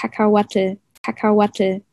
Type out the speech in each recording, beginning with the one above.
Kakahuatl, Kakahuatl.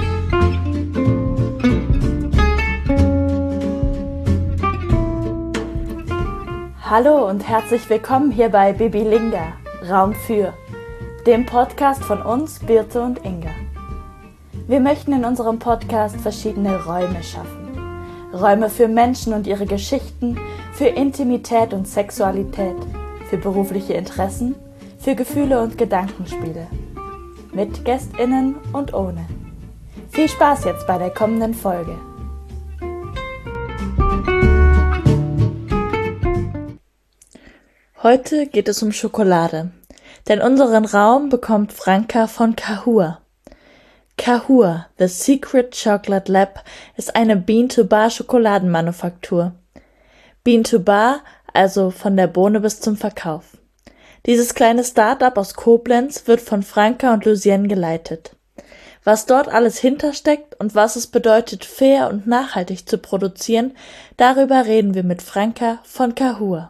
Hallo und herzlich willkommen hier bei Bibilinga, Raum für, dem Podcast von uns, Birte und Inga. Wir möchten in unserem Podcast verschiedene Räume schaffen. Räume für Menschen und ihre Geschichten, für Intimität und Sexualität, für berufliche Interessen, für Gefühle und Gedankenspiele. Mit GästInnen und ohne. Viel Spaß jetzt bei der kommenden Folge. Heute geht es um Schokolade, denn unseren Raum bekommt Franka von Kahua. Kahua, The Secret Chocolate Lab, ist eine Bean-to-Bar Schokoladenmanufaktur. Bean-to-Bar, also von der Bohne bis zum Verkauf. Dieses kleine Start-up aus Koblenz wird von Franka und Lucienne geleitet. Was dort alles hintersteckt und was es bedeutet, fair und nachhaltig zu produzieren, darüber reden wir mit Franka von Kahua.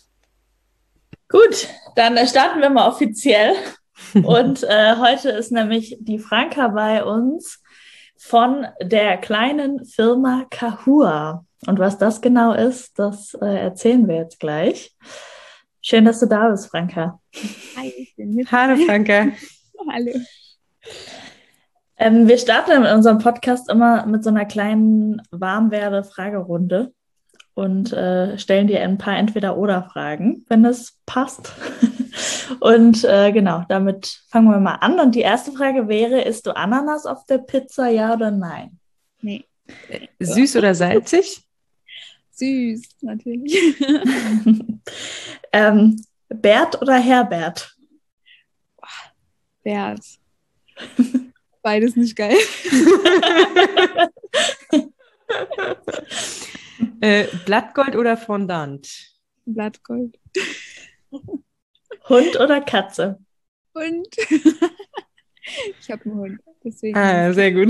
Gut, dann starten wir mal offiziell. Und heute ist nämlich die Franka bei uns von der kleinen Firma Kahua. Und was das genau ist, das erzählen wir jetzt gleich. Schön, dass du da bist, Franka. Hi, ich bin mit. Hallo, Franka. Hallo. Wir starten in unserem Podcast immer mit so einer kleinen Warmwerde-Fragerunde und stellen dir ein paar Entweder-Oder-Fragen, wenn es passt. Und genau, damit fangen wir mal an. Und die erste Frage wäre, isst du Ananas auf der Pizza, ja oder nein? Nee, Süß oder salzig? süß, natürlich. Bert oder Herbert? Bert. Beides nicht geil. Blattgold oder Fondant? Blattgold. Hund oder Katze? Und ich habe einen Hund, deswegen. Ah, sehr gut.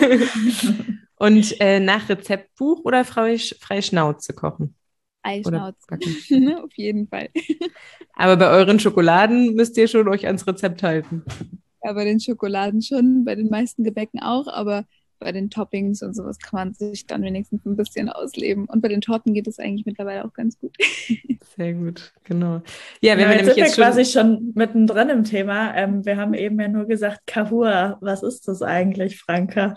Und nach Rezeptbuch oder freie Schnauze kochen? Eischnauze. Oder backen? Auf jeden Fall. Aber bei euren Schokoladen müsst ihr schon euch ans Rezept halten. Ja, bei den Schokoladen schon, bei den meisten Gebäcken auch, aber bei den Toppings und sowas kann man sich dann wenigstens ein bisschen ausleben. Und bei den Torten geht es eigentlich mittlerweile auch ganz gut. Sehr gut, genau. Ja, wenn Ja, wir jetzt nämlich sind wir jetzt schon... quasi schon mittendrin im Thema. Wir haben eben ja nur gesagt, Kahua. Was ist das eigentlich, Franka?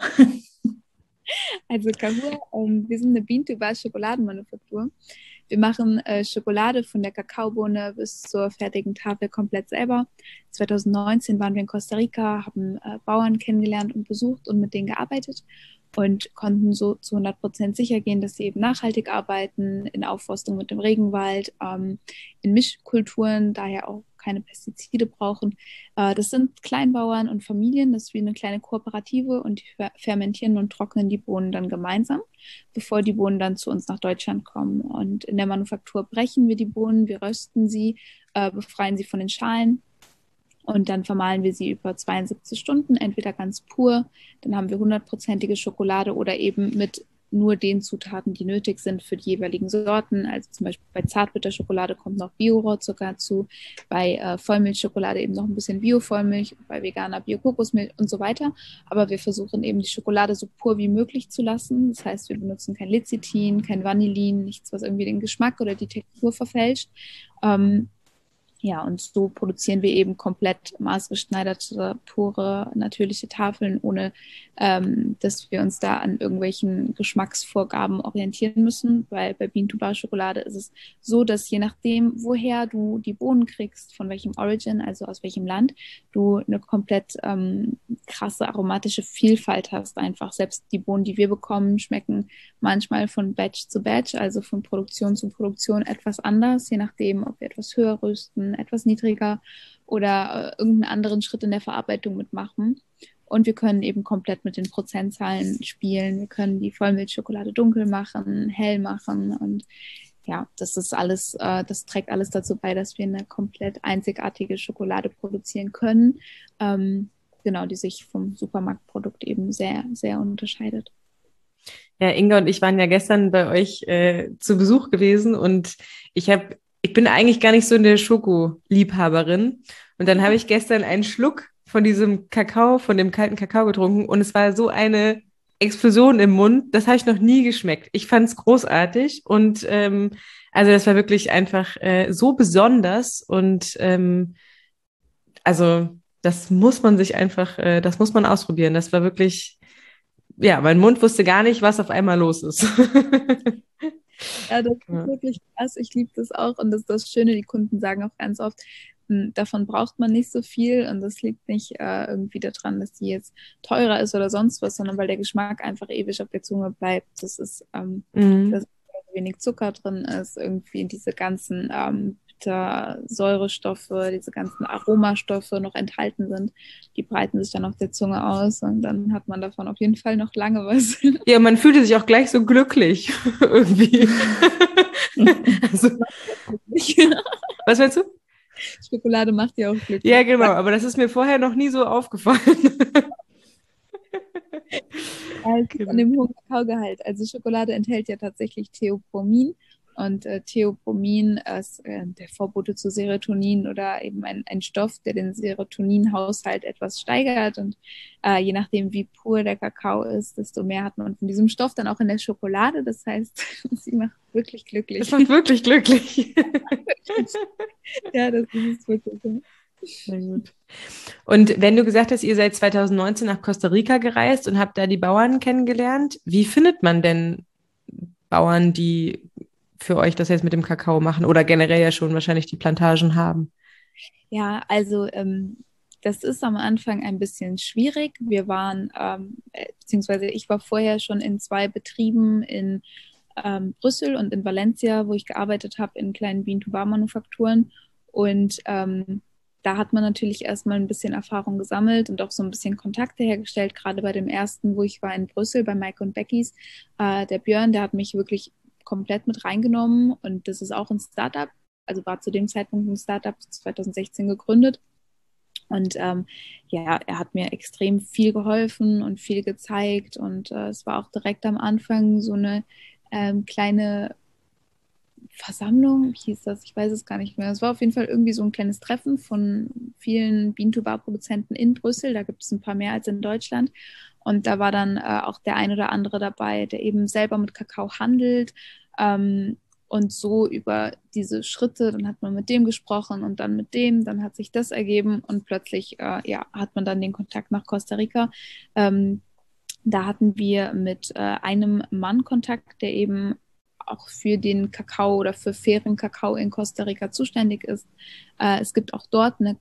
Also Kahua, wir sind eine Bean-to-Bar Schokoladenmanufaktur. Wir machen Schokolade von der Kakaobohne bis zur fertigen Tafel komplett selber. 2019 waren wir in Costa Rica, haben Bauern kennengelernt und besucht und mit denen gearbeitet und konnten so zu 100% sicher gehen, dass sie eben nachhaltig arbeiten, in Aufforstung mit dem Regenwald, in Mischkulturen, daher auch keine Pestizide brauchen. Das sind Kleinbauern und Familien, das ist wie eine kleine Kooperative und die fermentieren und trocknen die Bohnen dann gemeinsam, bevor die Bohnen dann zu uns nach Deutschland kommen. Und in der Manufaktur brechen wir die Bohnen, wir rösten sie, befreien sie von den Schalen und dann vermahlen wir sie über 72 Stunden, entweder ganz pur, dann haben wir 100%ige Schokolade oder eben mit nur den Zutaten, die nötig sind für die jeweiligen Sorten. Also zum Beispiel bei Zartbitterschokolade kommt noch Bio-Rohrzucker dazu, bei Vollmilchschokolade eben noch ein bisschen Bio-Vollmilch, bei veganer Bio-Kokosmilch und so weiter. Aber wir versuchen eben die Schokolade so pur wie möglich zu lassen. Das heißt, wir benutzen kein Lecithin, kein Vanillin, nichts, was irgendwie den Geschmack oder die Textur verfälscht. Ja, und so produzieren wir eben komplett maßgeschneiderte, pure, natürliche Tafeln, ohne dass wir uns da an irgendwelchen Geschmacksvorgaben orientieren müssen, weil bei Bean-to-Bar Schokolade ist es so, dass je nachdem, woher du die Bohnen kriegst, von welchem Origin, also aus welchem Land, du eine komplett krasse aromatische Vielfalt hast einfach. Selbst die Bohnen, die wir bekommen, schmecken manchmal von Batch zu Batch, also von Produktion zu Produktion etwas anders, je nachdem, ob wir etwas höher rösten, etwas niedriger oder irgendeinen anderen Schritt in der Verarbeitung mitmachen. Und wir können eben komplett mit den Prozentzahlen spielen. Wir können die Vollmilchschokolade dunkel machen, hell machen und ja, das ist alles, das trägt alles dazu bei, dass wir eine komplett einzigartige Schokolade produzieren können, genau, die sich vom Supermarktprodukt eben sehr, sehr unterscheidet. Ja, Inga und ich waren ja gestern bei euch zu Besuch gewesen und ich bin eigentlich gar nicht so eine Schokoliebhaberin. Und dann habe ich gestern einen Schluck von diesem Kakao, von dem kalten Kakao getrunken und es war so eine Explosion im Mund. Das habe ich noch nie geschmeckt. Ich fand es großartig und also das war wirklich einfach so besonders und also das muss man sich einfach, das muss man ausprobieren. Das war wirklich, ja, mein Mund wusste gar nicht, was auf einmal los ist. Ja, das ist Ja. wirklich krass. Ich liebe das auch. Und das ist das Schöne, die Kunden sagen auch ganz oft, davon braucht man nicht so viel. Und das liegt nicht irgendwie daran, dass die jetzt teurer ist oder sonst was, sondern weil der Geschmack einfach ewig auf der Zunge bleibt. Das ist, Mhm. dass wenig Zucker drin ist, irgendwie diese ganzen Säurestoffe, diese ganzen Aromastoffe noch enthalten sind. Die breiten sich dann auf der Zunge aus und dann hat man davon auf jeden Fall noch lange was. Ja, man fühlte sich auch gleich so glücklich irgendwie. Also, was meinst du? Schokolade macht ja auch glücklich. Ja, genau, aber das ist mir vorher noch nie so aufgefallen. An dem hohen Kakaogehalt. Also Schokolade enthält ja tatsächlich Theobromin und Theobromин ist der Vorbote zu Serotonin oder eben ein Stoff, der den Serotoninhaushalt etwas steigert und je nachdem, wie pur der Kakao ist, desto mehr hat man von diesem Stoff dann auch in der Schokolade. Das heißt, sie macht wirklich Das glücklich. macht wirklich glücklich. Ja, das ist es wirklich. Sehr gut. Und wenn du gesagt hast, ihr seid 2019 nach Costa Rica gereist und habt da die Bauern kennengelernt, wie findet man denn Bauern, die für euch das jetzt mit dem Kakao machen oder generell ja schon wahrscheinlich die Plantagen haben? Ja, also das ist am Anfang ein bisschen schwierig. Wir waren, beziehungsweise ich war vorher schon in 2 Betrieben in Brüssel und in Valencia, wo ich gearbeitet habe in kleinen Bean-to-Bar-Manufakturen. Und da hat man natürlich erstmal ein bisschen Erfahrung gesammelt und auch so ein bisschen Kontakte hergestellt. Gerade bei dem ersten, wo ich war in Brüssel, bei Mike und Beckys. Der Björn, der hat mich wirklich komplett mit reingenommen und das ist auch ein Startup, also war zu dem Zeitpunkt ein Startup 2016 gegründet. Und ja, er hat mir extrem viel geholfen und viel gezeigt. Und es war auch direkt am Anfang so eine kleine Versammlung, wie hieß das? Ich weiß es gar nicht mehr. Es war auf jeden Fall irgendwie so ein kleines Treffen von vielen Bean-to-Bar-Produzenten in Brüssel. Da gibt es ein paar mehr als in Deutschland. Und da war dann auch der ein oder andere dabei, der eben selber mit Kakao handelt. Und so über diese Schritte, dann hat man mit dem gesprochen und dann mit dem, dann hat sich das ergeben und plötzlich ja, hat man dann den Kontakt nach Costa Rica. Da hatten wir mit einem Mann Kontakt, der eben auch für den Kakao oder für fairen Kakao in Costa Rica zuständig ist. Es gibt auch dort eine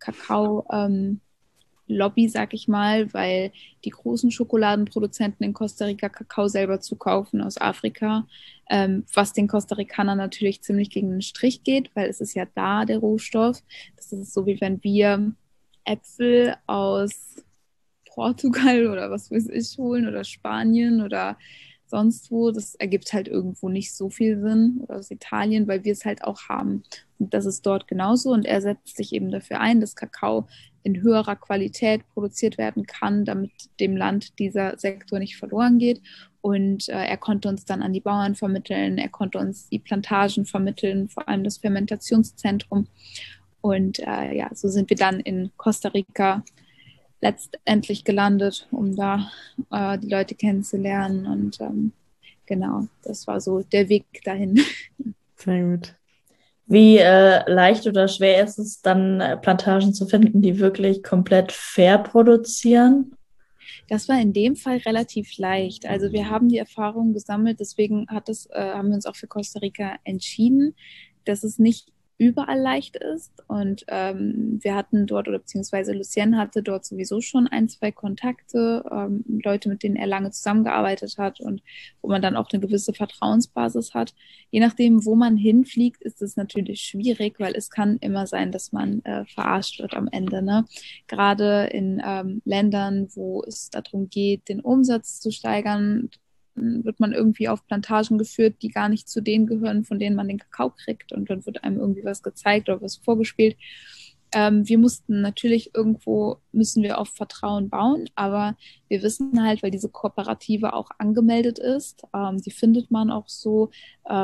Kakao-Lobby, sag ich mal, weil die großen Schokoladenproduzenten in Costa Rica Kakao selber zukaufen aus Afrika, was den Costa Ricanern natürlich ziemlich gegen den Strich geht, weil es ist ja da der Rohstoff. Das ist so, wie wenn wir Äpfel aus Portugal oder was weiß ich holen oder Spanien oder sonst wo. Das ergibt halt irgendwo nicht so viel Sinn. Oder aus Italien, weil wir es halt auch haben. Und das ist dort genauso. Und er setzt sich eben dafür ein, dass Kakao in höherer Qualität produziert werden kann, damit dem Land dieser Sektor nicht verloren geht. Und er konnte uns dann an die Bauern vermitteln, er konnte uns die Plantagen vermitteln, vor allem das Fermentationszentrum. Und ja, so sind wir dann in Costa Rica letztendlich gelandet, um da die Leute kennenzulernen. Und genau, das war so der Weg dahin. Sehr gut. Wie leicht oder schwer ist es dann, Plantagen zu finden, die wirklich komplett fair produzieren? Das war in dem Fall relativ leicht. Also wir haben die Erfahrung gesammelt, deswegen haben wir uns auch für Costa Rica entschieden, dass es nicht überall leicht ist. Und wir hatten dort, oder beziehungsweise Lucien hatte dort sowieso schon 1, 2 Kontakte, Leute, mit denen er lange zusammengearbeitet hat und wo man dann auch eine gewisse Vertrauensbasis hat. Je nachdem, wo man hinfliegt, ist es natürlich schwierig, weil es kann immer sein, dass man verarscht wird am Ende. Ne? Gerade in Ländern, wo es darum geht, den Umsatz zu steigern, wird man irgendwie auf Plantagen geführt, die gar nicht zu denen gehören, von denen man den Kakao kriegt. Und dann wird einem irgendwie was gezeigt oder was vorgespielt. Wir mussten natürlich müssen wir auf Vertrauen bauen, aber wir wissen halt, weil diese Kooperative auch angemeldet ist, die findet man auch so,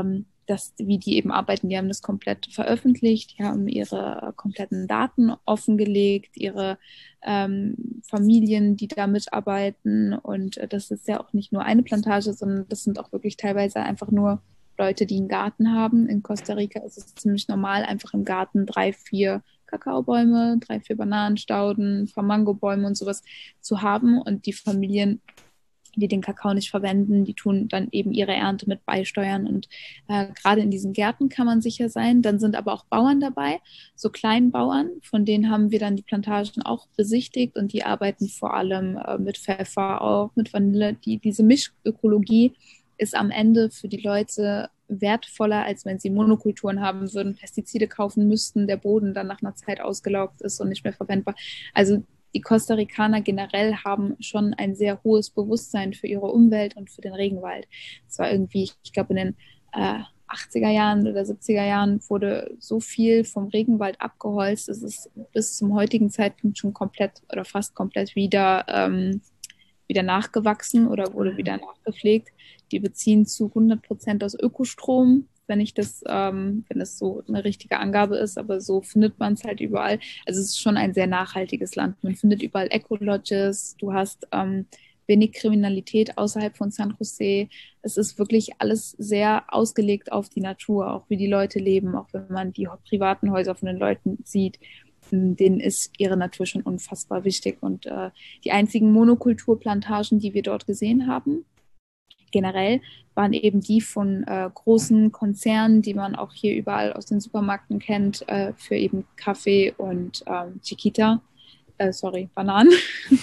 wie die eben arbeiten. Die haben das komplett veröffentlicht, die haben ihre kompletten Daten offengelegt, ihre Familien, die da mitarbeiten. Und das ist ja auch nicht nur eine Plantage, sondern das sind auch wirklich teilweise einfach nur Leute, die einen Garten haben. In Costa Rica ist es ziemlich normal, einfach im Garten 3, 4 Kakaobäume, 3, 4 Bananenstauden, ein paar Mangobäume und sowas zu haben. Und die Familien, die den Kakao nicht verwenden, die tun dann eben ihre Ernte mit beisteuern. Und gerade in diesen Gärten kann man sicher sein. Dann sind aber auch Bauern dabei, so Kleinbauern, von denen haben wir dann die Plantagen auch besichtigt und die arbeiten vor allem mit Pfeffer, auch mit Vanille. Diese Mischökologie ist am Ende für die Leute wertvoller, als wenn sie Monokulturen haben würden, Pestizide kaufen müssten, der Boden dann nach einer Zeit ausgelaugt ist und nicht mehr verwendbar. Also die Costa Ricaner generell haben schon ein sehr hohes Bewusstsein für ihre Umwelt und für den Regenwald. Es war irgendwie, ich glaube, in den 80er Jahren oder 70er Jahren wurde so viel vom Regenwald abgeholzt, dass es bis zum heutigen Zeitpunkt schon komplett oder fast komplett wieder nachgewachsen oder wurde wieder nachgepflegt. Die beziehen zu 100% aus Ökostrom, wenn das so eine richtige Angabe ist, aber so findet man es halt überall. Also es ist schon ein sehr nachhaltiges Land. Man findet überall Eco-Lodges, du hast wenig Kriminalität außerhalb von San Jose. Es ist wirklich alles sehr ausgelegt auf die Natur, auch wie die Leute leben, auch wenn man die privaten Häuser von den Leuten sieht. Denen ist ihre Natur schon unfassbar wichtig. Und die einzigen Monokulturplantagen, die wir dort gesehen haben, generell, waren eben die von großen Konzernen, die man auch hier überall aus den Supermärkten kennt, für eben Kaffee und Chiquita. Bananen.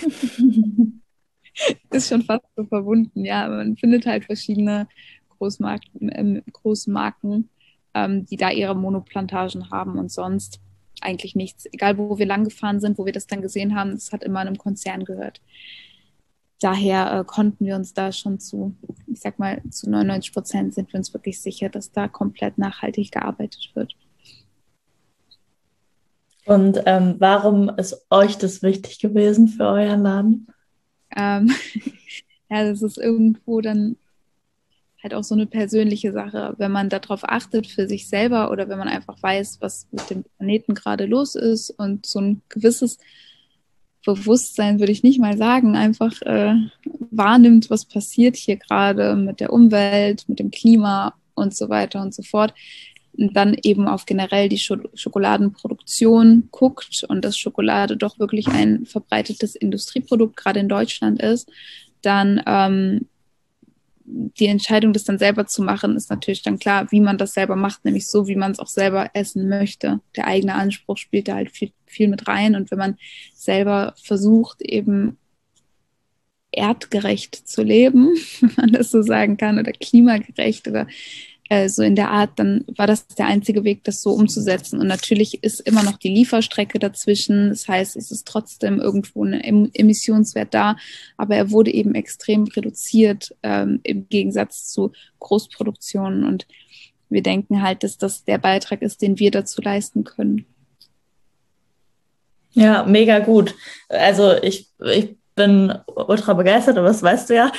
Ist schon fast so verbunden, ja. Man findet halt verschiedene große Marken, die da ihre Monoplantagen haben und sonst eigentlich nichts. Egal, wo wir lang gefahren sind, wo wir das dann gesehen haben, das hat immer einem Konzern gehört. Daher konnten wir uns da schon zu 99% sind wir uns wirklich sicher, dass da komplett nachhaltig gearbeitet wird. Und warum ist euch das wichtig gewesen für euren Laden? Ja, das ist irgendwo dann halt auch so eine persönliche Sache, wenn man darauf achtet für sich selber oder wenn man einfach weiß, was mit dem Planeten gerade los ist und so ein gewisses Bewusstsein, würde ich nicht mal sagen, einfach wahrnimmt, was passiert hier gerade mit der Umwelt, mit dem Klima und so weiter und so fort. Und dann eben auf generell die Schokoladenproduktion guckt und dass Schokolade doch wirklich ein verbreitetes Industrieprodukt gerade in Deutschland ist, dann die Entscheidung, das dann selber zu machen, ist natürlich dann klar, wie man das selber macht, nämlich so, wie man es auch selber essen möchte. Der eigene Anspruch spielt da halt viel mit rein. Und wenn man selber versucht, eben erdgerecht zu leben, wenn man das so sagen kann, oder klimagerecht oder so in der Art, dann war das der einzige Weg, das so umzusetzen. Und natürlich ist immer noch die Lieferstrecke dazwischen. Das heißt, es ist trotzdem irgendwo ein Emissionswert da, aber er wurde eben extrem reduziert im Gegensatz zu Großproduktionen. Und wir denken halt, dass das der Beitrag ist, den wir dazu leisten können. Ja, mega gut. Also ich bin ultra begeistert, aber das weißt du ja.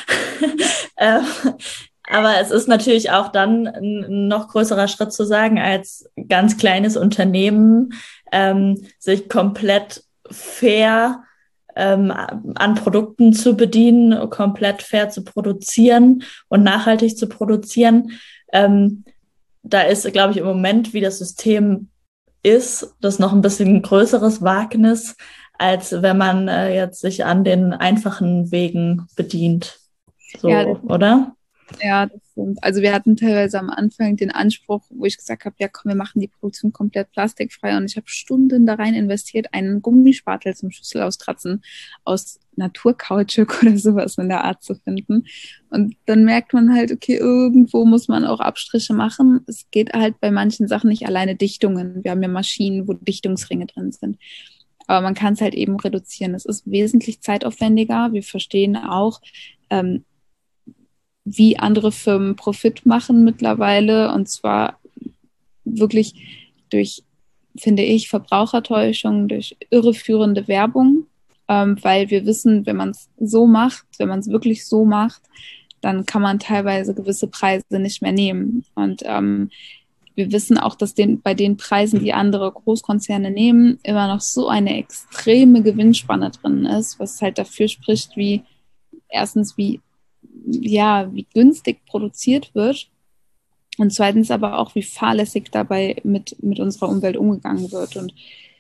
Aber es ist natürlich auch dann ein noch größerer Schritt zu sagen, als ganz kleines Unternehmen sich komplett fair an Produkten zu bedienen, komplett fair zu produzieren und nachhaltig zu produzieren. Da ist, glaube ich, im Moment, wie das System ist, das noch ein bisschen ein größeres Wagnis, als wenn man jetzt sich an den einfachen Wegen bedient. So, ja, oder? Ja, das stimmt. Also wir hatten teilweise am Anfang den Anspruch, wo ich gesagt habe, ja komm, wir machen die Produktion komplett plastikfrei und ich habe Stunden da rein investiert, einen Gummispatel zum Schüssel auskratzen aus Naturkautschuk oder sowas in der Art zu finden. Und dann merkt man halt, okay, irgendwo muss man auch Abstriche machen. Es geht halt bei manchen Sachen nicht alleine Dichtungen. Wir haben ja Maschinen, wo Dichtungsringe drin sind. Aber man kann es halt eben reduzieren. Es ist wesentlich zeitaufwendiger. Wir verstehen auch, wie andere Firmen Profit machen mittlerweile, und zwar wirklich durch, finde ich, Verbrauchertäuschung, durch irreführende Werbung, weil wir wissen, wenn man es so macht, wenn man es wirklich so macht, dann kann man teilweise gewisse Preise nicht mehr nehmen. Und wir wissen auch, dass bei den Preisen, die andere Großkonzerne nehmen, immer noch so eine extreme Gewinnspanne drin ist, was halt dafür spricht, wie günstig produziert wird und zweitens aber auch, wie fahrlässig dabei mit unserer Umwelt umgegangen wird. Und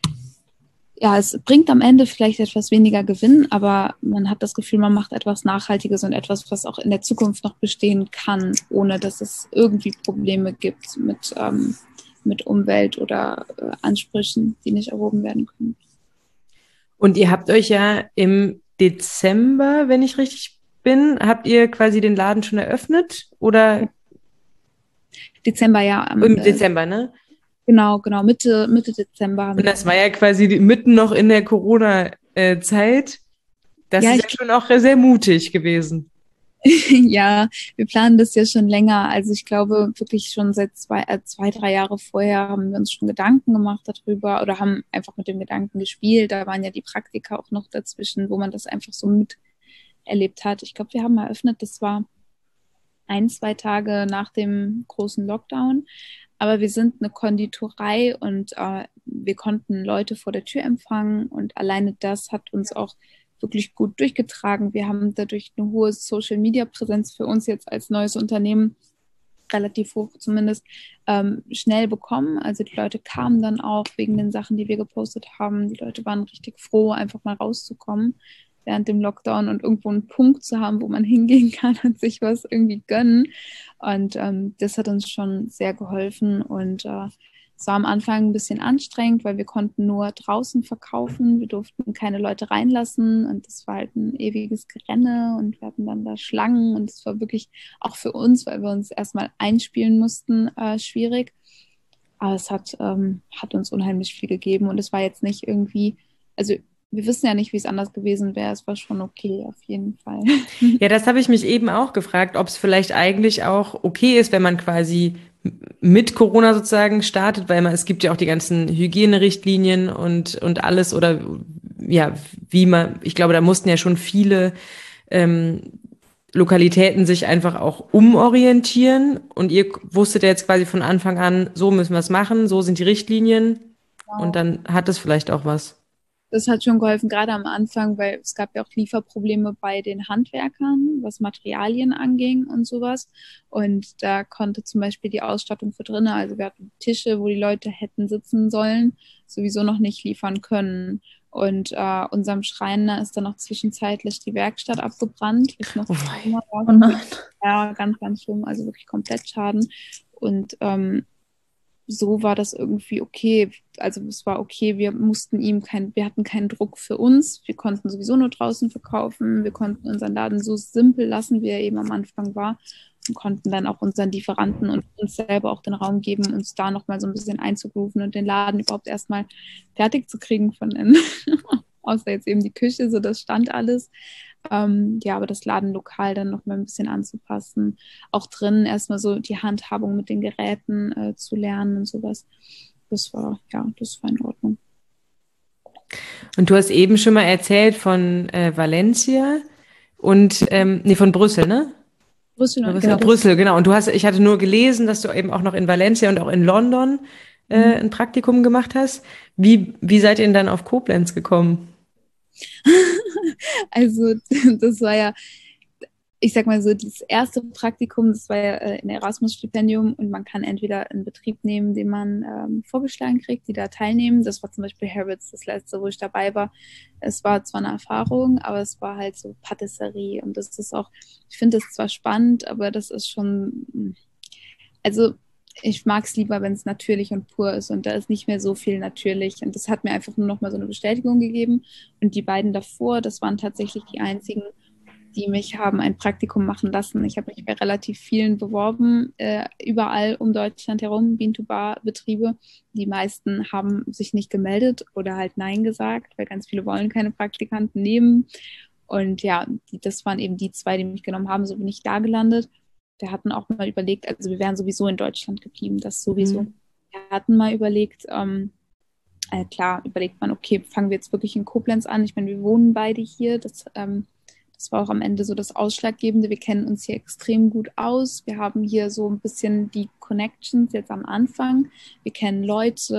ja, es bringt am Ende vielleicht etwas weniger Gewinn, aber man hat das Gefühl, man macht etwas Nachhaltiges und etwas, was auch in der Zukunft noch bestehen kann, ohne dass es irgendwie Probleme gibt mit Umwelt oder Ansprüchen, die nicht erhoben werden können. Und ihr habt euch ja im Dezember, wenn ich richtig bin, habt ihr quasi den Laden schon eröffnet? Oder? Dezember, ja. Im Dezember, ne? Genau, Mitte Dezember. Und das war ja quasi mitten noch in der Corona-Zeit. Das ist ja schon auch sehr mutig gewesen. Ja, wir planen das ja schon länger. Also ich glaube wirklich schon seit 2-3 Jahre vorher haben wir uns schon Gedanken gemacht darüber oder haben einfach mit dem Gedanken gespielt. Da waren ja die Praktika auch noch dazwischen, wo man das einfach so miterlebt hat. Ich glaube, wir haben eröffnet, das war 1-2 Tage nach dem großen Lockdown. Aber wir sind eine Konditorei und wir konnten Leute vor der Tür empfangen und alleine das hat uns auch wirklich gut durchgetragen. Wir haben dadurch eine hohe Social-Media-Präsenz für uns jetzt als neues Unternehmen, relativ hoch zumindest, schnell bekommen. Also die Leute kamen dann auch wegen den Sachen, die wir gepostet haben. Die Leute waren richtig froh, einfach mal rauszukommen während dem Lockdown und irgendwo einen Punkt zu haben, wo man hingehen kann und sich was irgendwie gönnen. Und das hat uns schon sehr geholfen und es war am Anfang ein bisschen anstrengend, weil wir konnten nur draußen verkaufen. Wir durften keine Leute reinlassen und das war halt ein ewiges Gerenne und wir hatten dann da Schlangen und es war wirklich auch für uns, weil wir uns erstmal einspielen mussten, schwierig. Aber es hat uns unheimlich viel gegeben und es war jetzt nicht irgendwie, also wir wissen ja nicht, wie es anders gewesen wäre. Es war schon okay, auf jeden Fall. Ja, das habe ich mich eben auch gefragt, ob es vielleicht eigentlich auch okay ist, wenn man quasi mit Corona sozusagen startet, weil es gibt ja auch die ganzen Hygienerichtlinien und alles oder ja, ich glaube, da mussten ja schon viele Lokalitäten sich einfach auch umorientieren und ihr wusstet ja jetzt quasi von Anfang an, so müssen wir es machen, so sind die Richtlinien und dann hat es vielleicht auch was. Das hat schon geholfen, gerade am Anfang, weil es gab ja auch Lieferprobleme bei den Handwerkern, was Materialien anging und sowas. Und da konnte zum Beispiel die Ausstattung für drinnen, also wir hatten Tische, wo die Leute hätten sitzen sollen, sowieso noch nicht liefern können. Und unserem Schreiner ist dann noch zwischenzeitlich die Werkstatt abgebrannt. Oh nein. Ja, ganz, ganz schlimm, also wirklich komplett Schaden. Und so war das irgendwie okay. Also es war okay, wir hatten keinen Druck für uns. Wir konnten sowieso nur draußen verkaufen. Wir konnten unseren Laden so simpel lassen, wie er eben am Anfang war. Und konnten dann auch unseren Lieferanten und uns selber auch den Raum geben, uns da nochmal so ein bisschen einzugrooven und den Laden überhaupt erstmal fertig zu kriegen von innen. Außer jetzt eben die Küche, so das stand alles. Ja, aber das Ladenlokal dann noch mal ein bisschen anzupassen. Auch drinnen erstmal so die Handhabung mit den Geräten zu lernen und sowas. Das war in Ordnung. Und du hast eben schon mal erzählt von Valencia und von Brüssel, ne? Brüssel, genau. Und ich hatte nur gelesen, dass du eben auch noch in Valencia und auch in London ein Praktikum gemacht hast. Wie seid ihr denn dann auf Koblenz gekommen? Also das war ja, ich sag mal so, das erste Praktikum, das war ja ein Erasmus-Stipendium und man kann entweder einen Betrieb nehmen, den man vorgeschlagen kriegt, die da teilnehmen. Das war zum Beispiel Harrods, das letzte, wo ich dabei war. Es war zwar eine Erfahrung, aber es war halt so Patisserie und das ist auch, ich finde das zwar spannend, aber das ist schon, also ich mag es lieber, wenn es natürlich und pur ist und da ist nicht mehr so viel natürlich und das hat mir einfach nur noch mal so eine Bestätigung gegeben und die beiden davor, das waren tatsächlich die einzigen, die mich haben ein Praktikum machen lassen. Ich habe mich bei relativ vielen beworben, überall um Deutschland herum, Bean-to-Bar-Betriebe. Die meisten haben sich nicht gemeldet oder halt Nein gesagt, weil ganz viele wollen keine Praktikanten nehmen und ja, das waren eben die 2, die mich genommen haben, so bin ich da gelandet. Wir hatten auch mal überlegt, also wir wären sowieso in Deutschland geblieben, das sowieso. Wir hatten mal überlegt, klar, überlegt man, okay, fangen wir jetzt wirklich in Koblenz an? Ich meine, wir wohnen beide hier, das Das war auch am Ende so das Ausschlaggebende. Wir kennen uns hier extrem gut aus. Wir haben hier so ein bisschen die Connections jetzt am Anfang. Wir kennen Leute,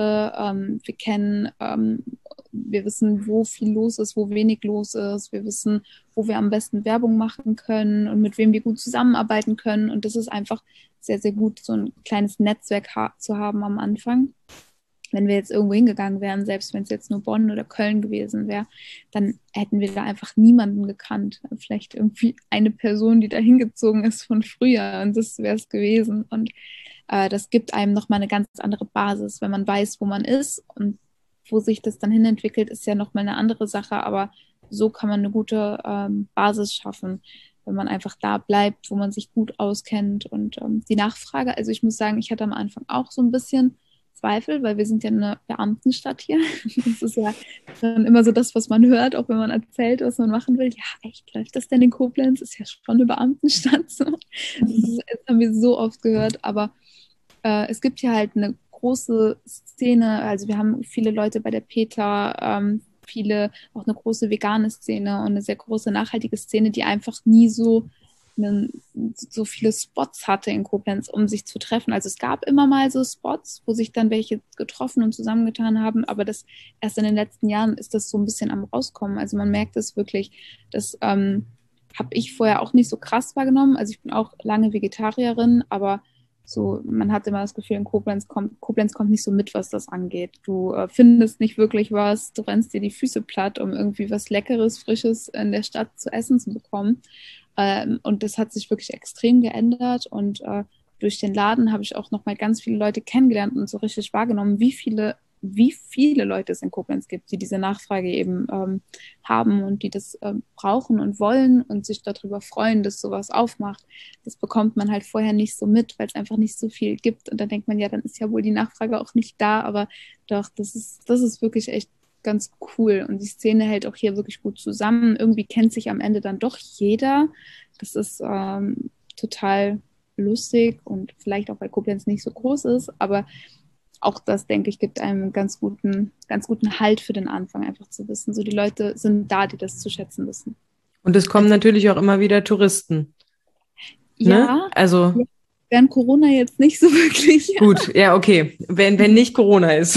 wir wissen, wo viel los ist, wo wenig los ist. Wir wissen, wo wir am besten Werbung machen können und mit wem wir gut zusammenarbeiten können. Und das ist einfach sehr, sehr gut, so ein kleines Netzwerk zu haben am Anfang. Wenn wir jetzt irgendwo hingegangen wären, selbst wenn es jetzt nur Bonn oder Köln gewesen wäre, dann hätten wir da einfach niemanden gekannt. Vielleicht irgendwie eine Person, die da hingezogen ist von früher, und das wäre es gewesen. Und das gibt einem nochmal eine ganz andere Basis, wenn man weiß, wo man ist, und wo sich das dann hinentwickelt, ist ja nochmal eine andere Sache, aber so kann man eine gute Basis schaffen, wenn man einfach da bleibt, wo man sich gut auskennt. Und die Nachfrage, also ich muss sagen, ich hatte am Anfang auch so ein bisschen Zweifel, weil wir sind ja eine Beamtenstadt hier. Das ist ja dann immer so das, was man hört, auch wenn man erzählt, was man machen will. Ja, echt, läuft das denn in Koblenz? Ist ja schon eine Beamtenstadt. So. Das haben wir so oft gehört, aber es gibt hier halt eine große Szene, also wir haben viele Leute bei der PETA, auch eine große vegane Szene und eine sehr große nachhaltige Szene, die einfach nie so viele Spots hatte in Koblenz, um sich zu treffen. Also es gab immer mal so Spots, wo sich dann welche getroffen und zusammengetan haben, aber erst in den letzten Jahren ist das so ein bisschen am Rauskommen. Also man merkt es wirklich, das habe ich vorher auch nicht so krass wahrgenommen. Also ich bin auch lange Vegetarierin, aber so, man hat immer das Gefühl, in Koblenz kommt nicht so mit, was das angeht. Du findest nicht wirklich was, du rennst dir die Füße platt, um irgendwie was Leckeres, Frisches in der Stadt zu essen zu bekommen. Und das hat sich wirklich extrem geändert, und durch den Laden habe ich auch nochmal ganz viele Leute kennengelernt und so richtig wahrgenommen, wie viele Leute es in Koblenz gibt, die diese Nachfrage eben haben und die das brauchen und wollen und sich darüber freuen, dass sowas aufmacht. Das bekommt man halt vorher nicht so mit, weil es einfach nicht so viel gibt. Und dann denkt man, ja, dann ist ja wohl die Nachfrage auch nicht da, aber doch, das ist wirklich echt ganz cool. Und die Szene hält auch hier wirklich gut zusammen. Irgendwie kennt sich am Ende dann doch jeder. Das ist total lustig, und vielleicht auch, weil Koblenz nicht so groß ist, aber auch das, denke ich, gibt einem einen ganz guten Halt für den Anfang, einfach zu wissen, so die Leute sind da, die das zu schätzen wissen. Und es kommen natürlich auch immer wieder Touristen. Ja, ne? Also während Corona jetzt nicht so wirklich. gut, ja, okay. Wenn nicht Corona ist.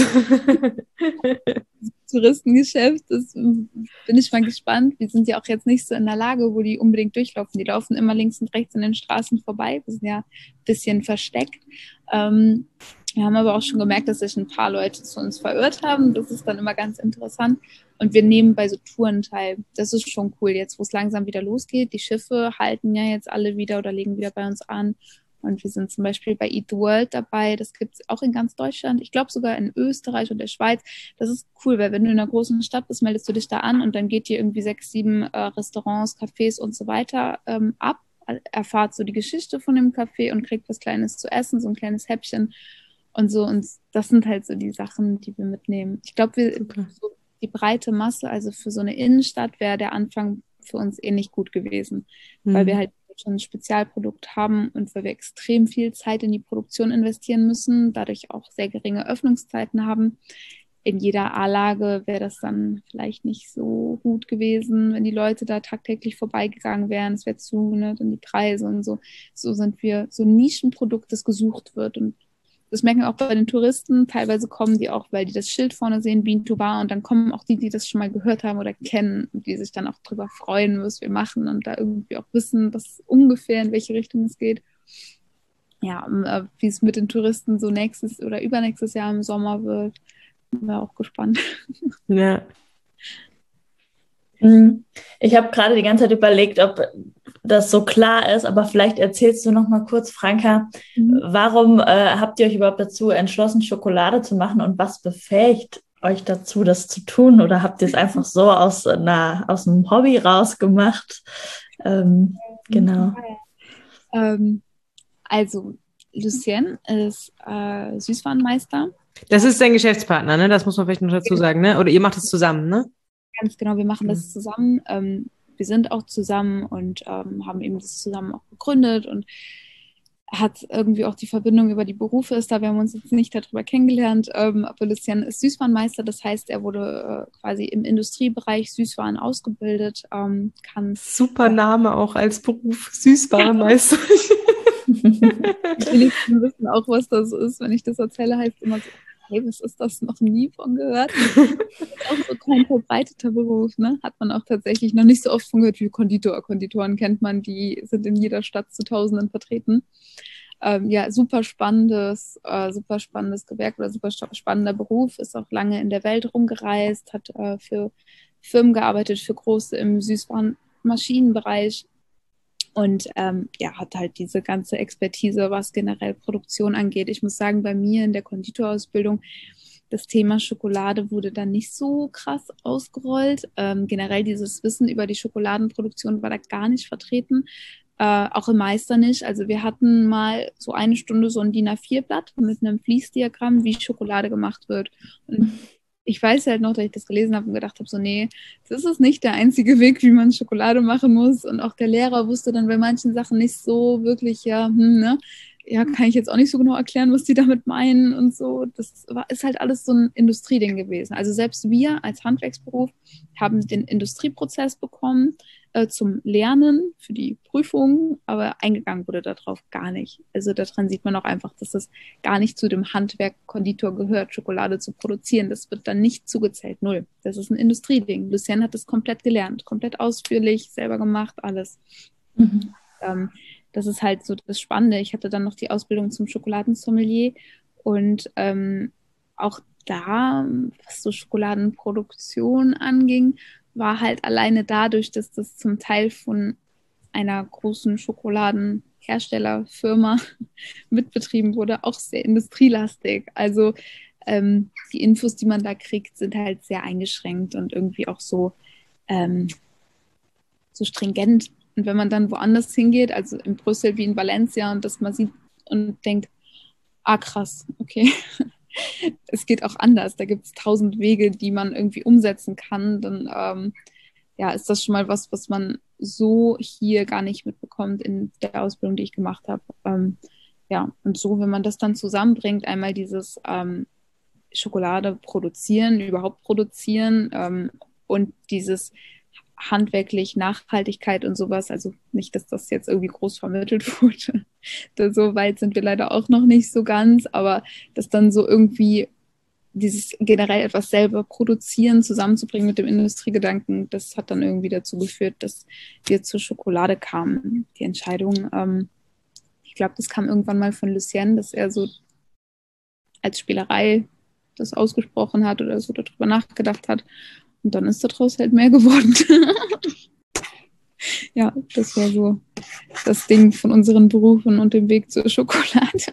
Touristengeschäft, bin ich mal gespannt. Wir sind ja auch jetzt nicht so in der Lage, wo die unbedingt durchlaufen. Die laufen immer links und rechts an den Straßen vorbei. Wir sind ja ein bisschen versteckt. Wir haben aber auch schon gemerkt, dass sich ein paar Leute zu uns verirrt haben. Das ist dann immer ganz interessant. Und wir nehmen bei so Touren teil. Das ist schon cool, jetzt wo es langsam wieder losgeht. Die Schiffe halten ja jetzt alle wieder oder legen wieder bei uns an. Und wir sind zum Beispiel bei Eat the World dabei. Das gibt es auch in ganz Deutschland. Ich glaube sogar in Österreich und der Schweiz. Das ist cool, weil wenn du in einer großen Stadt bist, meldest du dich da an und dann geht dir irgendwie 6, 7 Restaurants, Cafés und so weiter ab. Erfahrt so die Geschichte von dem Café und kriegt was Kleines zu essen, so ein kleines Häppchen und so. Und das sind halt so die Sachen, die wir mitnehmen. Ich glaube, so die breite Masse, also für so eine Innenstadt, wäre der Anfang für uns eh nicht gut gewesen, weil wir halt schon ein Spezialprodukt haben und weil wir extrem viel Zeit in die Produktion investieren müssen, dadurch auch sehr geringe Öffnungszeiten haben. In jeder A-Lage wäre das dann vielleicht nicht so gut gewesen, wenn die Leute da tagtäglich vorbeigegangen wären. Es wäre zu, ne, dann die Preise und so. So sind wir so ein Nischenprodukt, das gesucht wird. Und das merken wir auch bei den Touristen. Teilweise kommen die auch, weil die das Schild vorne sehen, Bean to Bar, und dann kommen auch die das schon mal gehört haben oder kennen und die sich dann auch drüber freuen, was wir machen und da irgendwie auch wissen, was ungefähr in welche Richtung es geht. Ja, wie es mit den Touristen so nächstes oder übernächstes Jahr im Sommer wird, bin wir auch gespannt. Ja. Ich habe gerade die ganze Zeit überlegt, ob das so klar ist, aber vielleicht erzählst du noch mal kurz, Franka, warum habt ihr euch überhaupt dazu entschlossen, Schokolade zu machen, und was befähigt euch dazu, das zu tun? Oder habt ihr es einfach so aus einem Hobby rausgemacht? Genau. Also, Lucien ist Süßwarenmeister. Das ist dein Geschäftspartner, ne? Das muss man vielleicht noch dazu sagen, ne? Oder ihr macht es zusammen, ne? Ganz genau, wir machen das zusammen. Wir sind auch zusammen und haben eben das zusammen auch gegründet. Und hat irgendwie auch die Verbindung über die Berufe ist da. Wir haben uns jetzt nicht darüber kennengelernt, aber Lucien ist Süßwarenmeister, das heißt, er wurde quasi im Industriebereich Süßwaren ausgebildet, kann... Super Name auch als Beruf, Süßwarenmeister. Die wenigsten wissen auch, was das ist. Wenn ich das erzähle, heißt es immer so, hey, was ist das? Noch nie von gehört. Das ist auch so kein verbreiteter Beruf, ne? Hat man auch tatsächlich noch nicht so oft von gehört wie Konditor. Konditoren kennt man, die sind in jeder Stadt zu Tausenden vertreten. Ja, super spannendes Gewerk oder super spannender Beruf, ist auch lange in der Welt rumgereist, hat für Firmen gearbeitet, für große im Süßwarenmaschinenbereich und ja, hat halt diese ganze Expertise, was generell Produktion angeht. Ich muss sagen, bei mir in der Konditorausbildung, das Thema Schokolade wurde dann nicht so krass ausgerollt. Generell dieses Wissen über die Schokoladenproduktion war da gar nicht vertreten. Auch im Meister nicht. Also wir hatten mal so eine Stunde so ein DIN A4-Blatt mit einem Fließdiagramm, wie Schokolade gemacht wird. Und ich weiß halt noch, dass ich das gelesen habe und gedacht habe, so nee, das ist nicht der einzige Weg, wie man Schokolade machen muss. Und auch der Lehrer wusste dann bei manchen Sachen nicht so wirklich, ja, ne? Ja, kann ich jetzt auch nicht so genau erklären, was die damit meinen und so. Ist halt alles so ein Industrieding gewesen. Also selbst wir als Handwerksberuf haben den Industrieprozess bekommen zum Lernen für die Prüfungen, aber eingegangen wurde darauf gar nicht. Also daran sieht man auch einfach, dass es gar nicht zu dem Handwerk Konditor gehört, Schokolade zu produzieren. Das wird dann nicht zugezählt, null. Das ist ein Industrieding. Lucien hat das komplett gelernt, komplett ausführlich, selber gemacht, alles. Das ist halt so das Spannende. Ich hatte dann noch die Ausbildung zum Schokoladensommelier und auch da, was so Schokoladenproduktion anging, war halt alleine dadurch, dass das zum Teil von einer großen Schokoladenherstellerfirma mitbetrieben wurde, auch sehr industrielastig. Also die Infos, die man da kriegt, sind halt sehr eingeschränkt und irgendwie auch so stringent. Und wenn man dann woanders hingeht, also in Brüssel wie in Valencia, und das man sieht und denkt, ah krass, okay, es geht auch anders, da gibt es 1000 Wege, die man irgendwie umsetzen kann, dann ja, ist das schon mal was man so hier gar nicht mitbekommt in der Ausbildung, die ich gemacht habe. Ja, und so, wenn man das dann zusammenbringt, einmal dieses Schokolade produzieren, überhaupt produzieren und dieses handwerklich Nachhaltigkeit und sowas, also nicht, dass das jetzt irgendwie groß vermittelt wurde. So weit sind wir leider auch noch nicht so ganz, aber dass dann so irgendwie dieses generell etwas selber produzieren, zusammenzubringen mit dem Industriegedanken, das hat dann irgendwie dazu geführt, dass wir zur Schokolade kamen. Die Entscheidung, ich glaube, das kam irgendwann mal von Lucien, dass er so als Spielerei das ausgesprochen hat oder so darüber nachgedacht hat. Und dann ist daraus halt mehr geworden. Ja, das war so das Ding von unseren Berufen und dem Weg zur Schokolade.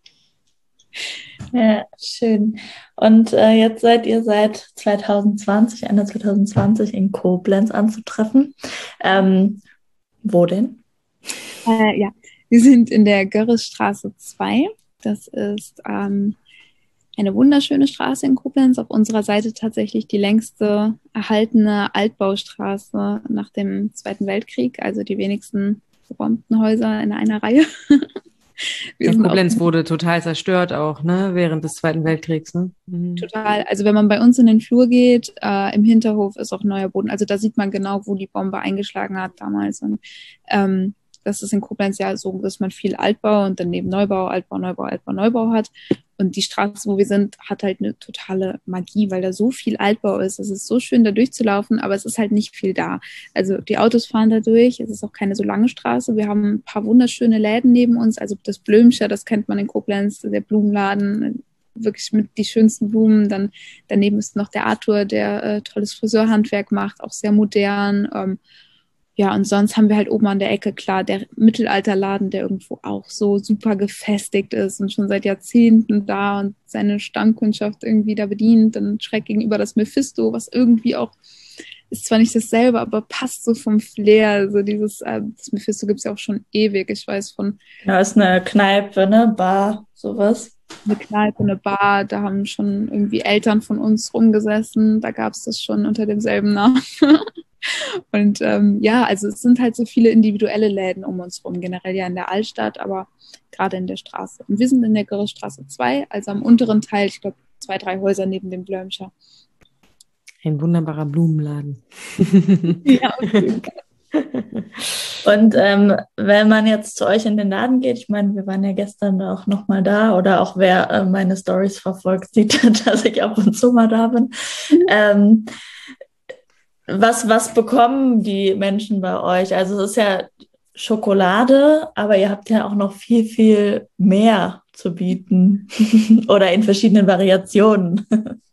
Ja, schön. Und jetzt seid ihr seit 2020, Ende 2020 in Koblenz anzutreffen. Wo denn? Ja, wir sind in der Görresstraße 2. Das ist eine wunderschöne Straße in Koblenz. Auf unserer Seite tatsächlich die längste erhaltene Altbaustraße nach dem Zweiten Weltkrieg. Also die wenigsten geräumten Häuser in einer Reihe. Koblenz wurde total zerstört auch, ne, während des Zweiten Weltkriegs, ne? Total. Also wenn man bei uns in den Flur geht, im Hinterhof ist auch neuer Boden. Also da sieht man genau, wo die Bombe eingeschlagen hat damals. Und das ist in Koblenz ja so, dass man viel Altbau und daneben Neubau, Altbau, Neubau, Altbau, Neubau hat. Und die Straße, wo wir sind, hat halt eine totale Magie, weil da so viel Altbau ist. Es ist so schön, da durchzulaufen, aber es ist halt nicht viel da. Also die Autos fahren da durch. Es ist auch keine so lange Straße. Wir haben ein paar wunderschöne Läden neben uns. Also das Blümscher, das kennt man in Koblenz, der Blumenladen, wirklich mit die schönsten Blumen. Dann daneben ist noch der Arthur, der tolles Friseurhandwerk macht, auch sehr modern. Ja, und sonst haben wir halt oben an der Ecke, klar, der Mittelalterladen, der irgendwo auch so super gefestigt ist und schon seit Jahrzehnten da und seine Stammkundschaft irgendwie da bedient. Dann schräg gegenüber das Mephisto, was irgendwie auch, ist zwar nicht dasselbe, aber passt so vom Flair. Also das Mephisto gibt es ja auch schon ewig, ich weiß von... Ja, ist eine Kneipe, ne, Bar, sowas. eine Kneipe, eine Bar, da haben schon irgendwie Eltern von uns rumgesessen, da gab es das schon unter demselben Namen. Und ja, also es sind halt so viele individuelle Läden um uns rum, generell ja in der Altstadt, aber gerade in der Straße. Und wir sind in der Gerresstraße 2, also am unteren Teil, ich glaube 2, 3 Häuser neben dem Blömscher. Ein wunderbarer Blumenladen. Ja, okay. Und wenn man jetzt zu euch in den Laden geht, ich meine, wir waren ja gestern auch nochmal da, oder auch wer meine Stories verfolgt, sieht, dass ich ab und zu mal da bin. Was bekommen die Menschen bei euch? Also es ist ja Schokolade, aber ihr habt ja auch noch viel, viel mehr zu bieten oder in verschiedenen Variationen.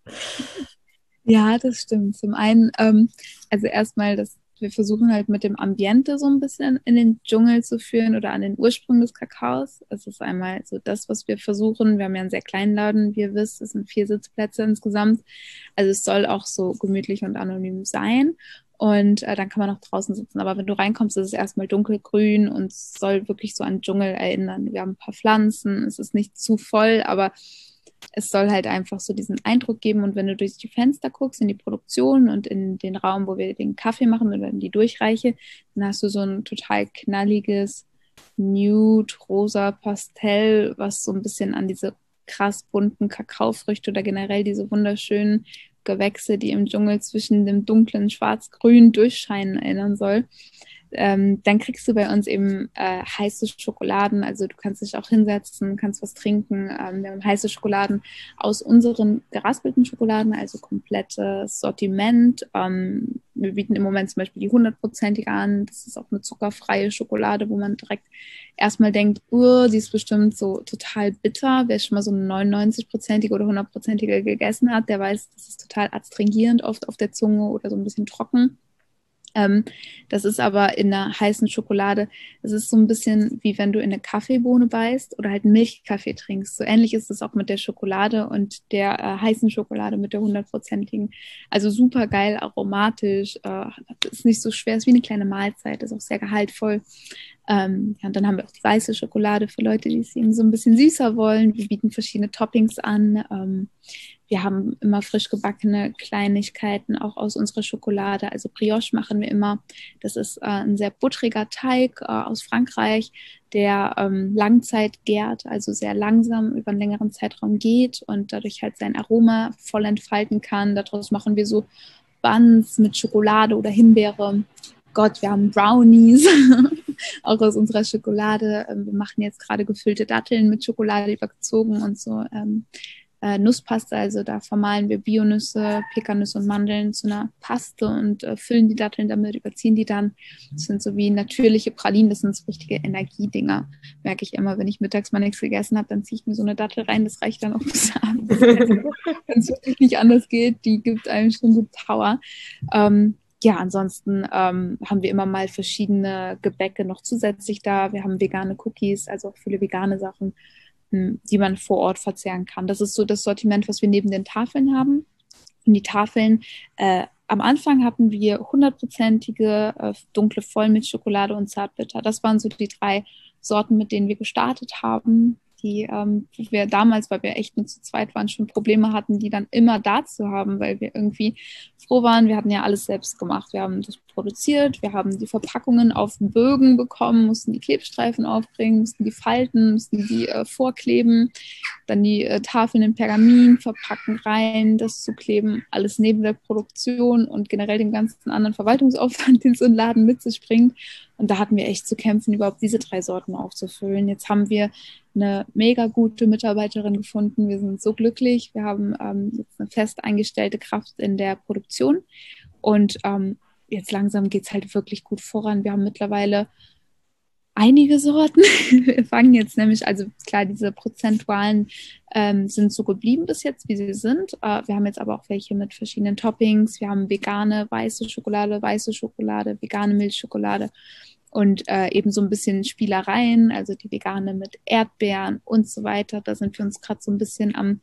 Ja, das stimmt. Zum einen, also erstmal, wir versuchen halt mit dem Ambiente so ein bisschen in den Dschungel zu führen oder an den Ursprung des Kakaos. Es ist einmal so das, was wir versuchen. Wir haben ja einen sehr kleinen Laden, wie ihr wisst. Es sind 4 Sitzplätze insgesamt. Also es soll auch so gemütlich und anonym sein. Und dann kann man auch draußen sitzen. Aber wenn du reinkommst, ist es erstmal dunkelgrün und es soll wirklich so an Dschungel erinnern. Wir haben ein paar Pflanzen, es ist nicht zu voll, aber es soll halt einfach so diesen Eindruck geben. Und wenn du durch die Fenster guckst, in die Produktion und in den Raum, wo wir den Kaffee machen oder in die Durchreiche, dann hast du so ein total knalliges Nude, rosa Pastell, was so ein bisschen an diese krass bunten Kakaofrüchte oder generell diese wunderschönen Gewächse, die im Dschungel zwischen dem dunklen Schwarz-Grün durchscheinen, erinnern soll. Dann kriegst du bei uns eben heiße Schokoladen, also du kannst dich auch hinsetzen, kannst was trinken. Wir haben heiße Schokoladen aus unseren geraspelten Schokoladen, also komplettes Sortiment. Wir bieten im Moment zum Beispiel die 100%ige an. Das ist auch eine zuckerfreie Schokolade, wo man direkt erstmal denkt, die ist bestimmt so total bitter. Wer schon mal so eine 99%ige oder 100%ige gegessen hat, der weiß, das ist total astringierend oft auf der Zunge oder so ein bisschen trocken. Das ist aber in einer heißen Schokolade, es ist so ein bisschen wie wenn du in eine Kaffeebohne beißt oder halt Milchkaffee trinkst. So ähnlich ist es auch mit der Schokolade und der heißen Schokolade mit der 100%igen. Also super geil, aromatisch, ist nicht so schwer, ist wie eine kleine Mahlzeit, ist auch sehr gehaltvoll. Ja, und dann haben wir auch die weiße Schokolade für Leute, die es eben so ein bisschen süßer wollen. Wir bieten verschiedene Toppings an. Wir haben immer frisch gebackene Kleinigkeiten auch aus unserer Schokolade. Also Brioche machen wir immer. Das ist ein sehr buttriger Teig aus Frankreich, der Langzeit gärt, also sehr langsam über einen längeren Zeitraum geht und dadurch halt sein Aroma voll entfalten kann. Daraus machen wir so Buns mit Schokolade oder Himbeere. Gott, wir haben Brownies, auch aus unserer Schokolade. Wir machen jetzt gerade gefüllte Datteln mit Schokolade überzogen und so Nusspaste, also da vermahlen wir Bionüsse, Pekannüsse und Mandeln zu einer Paste und füllen die Datteln damit, überziehen die dann. Das sind so wie natürliche Pralinen, das sind so richtige Energiedinger. Merke ich immer, wenn ich mittags mal nichts gegessen habe, dann ziehe ich mir so eine Dattel rein, das reicht dann auch bis abends. Also, wenn es wirklich nicht anders geht, die gibt einem schon so Power. Ja, ansonsten haben wir immer mal verschiedene Gebäcke noch zusätzlich da. Wir haben vegane Cookies, also auch viele vegane Sachen, die man vor Ort verzehren kann. Das ist so das Sortiment, was wir neben den Tafeln haben. Und die Tafeln, am Anfang hatten wir 100%ige dunkle Vollmilchschokolade und Zartbitter. Das waren so die 3 Sorten, mit denen wir gestartet haben, die wir damals, weil wir echt nur zu zweit waren, schon Probleme hatten, die dann immer da zu haben, weil wir irgendwie froh waren. Wir hatten ja alles selbst gemacht. Wir haben das produziert, wir haben die Verpackungen auf Bögen bekommen, mussten die Klebstreifen aufbringen, mussten die falten, mussten die vorkleben, dann die Tafeln in Pergamin verpacken, rein, das zu kleben, alles neben der Produktion und generell dem ganzen anderen Verwaltungsaufwand, den so ein Laden mit sich bringt. Und da hatten wir echt zu kämpfen, überhaupt diese 3 Sorten aufzufüllen. Jetzt haben wir eine mega gute Mitarbeiterin gefunden. Wir sind so glücklich. Wir haben jetzt eine fest eingestellte Kraft in der Produktion. Und jetzt langsam geht es halt wirklich gut voran. Wir haben mittlerweile einige Sorten. Wir fangen jetzt nämlich, also klar, diese prozentualen sind so geblieben bis jetzt, wie sie sind. Wir haben jetzt aber auch welche mit verschiedenen Toppings. Wir haben vegane weiße Schokolade, vegane Milchschokolade und eben so ein bisschen Spielereien, also die vegane mit Erdbeeren und so weiter. Da sind wir uns gerade so ein bisschen am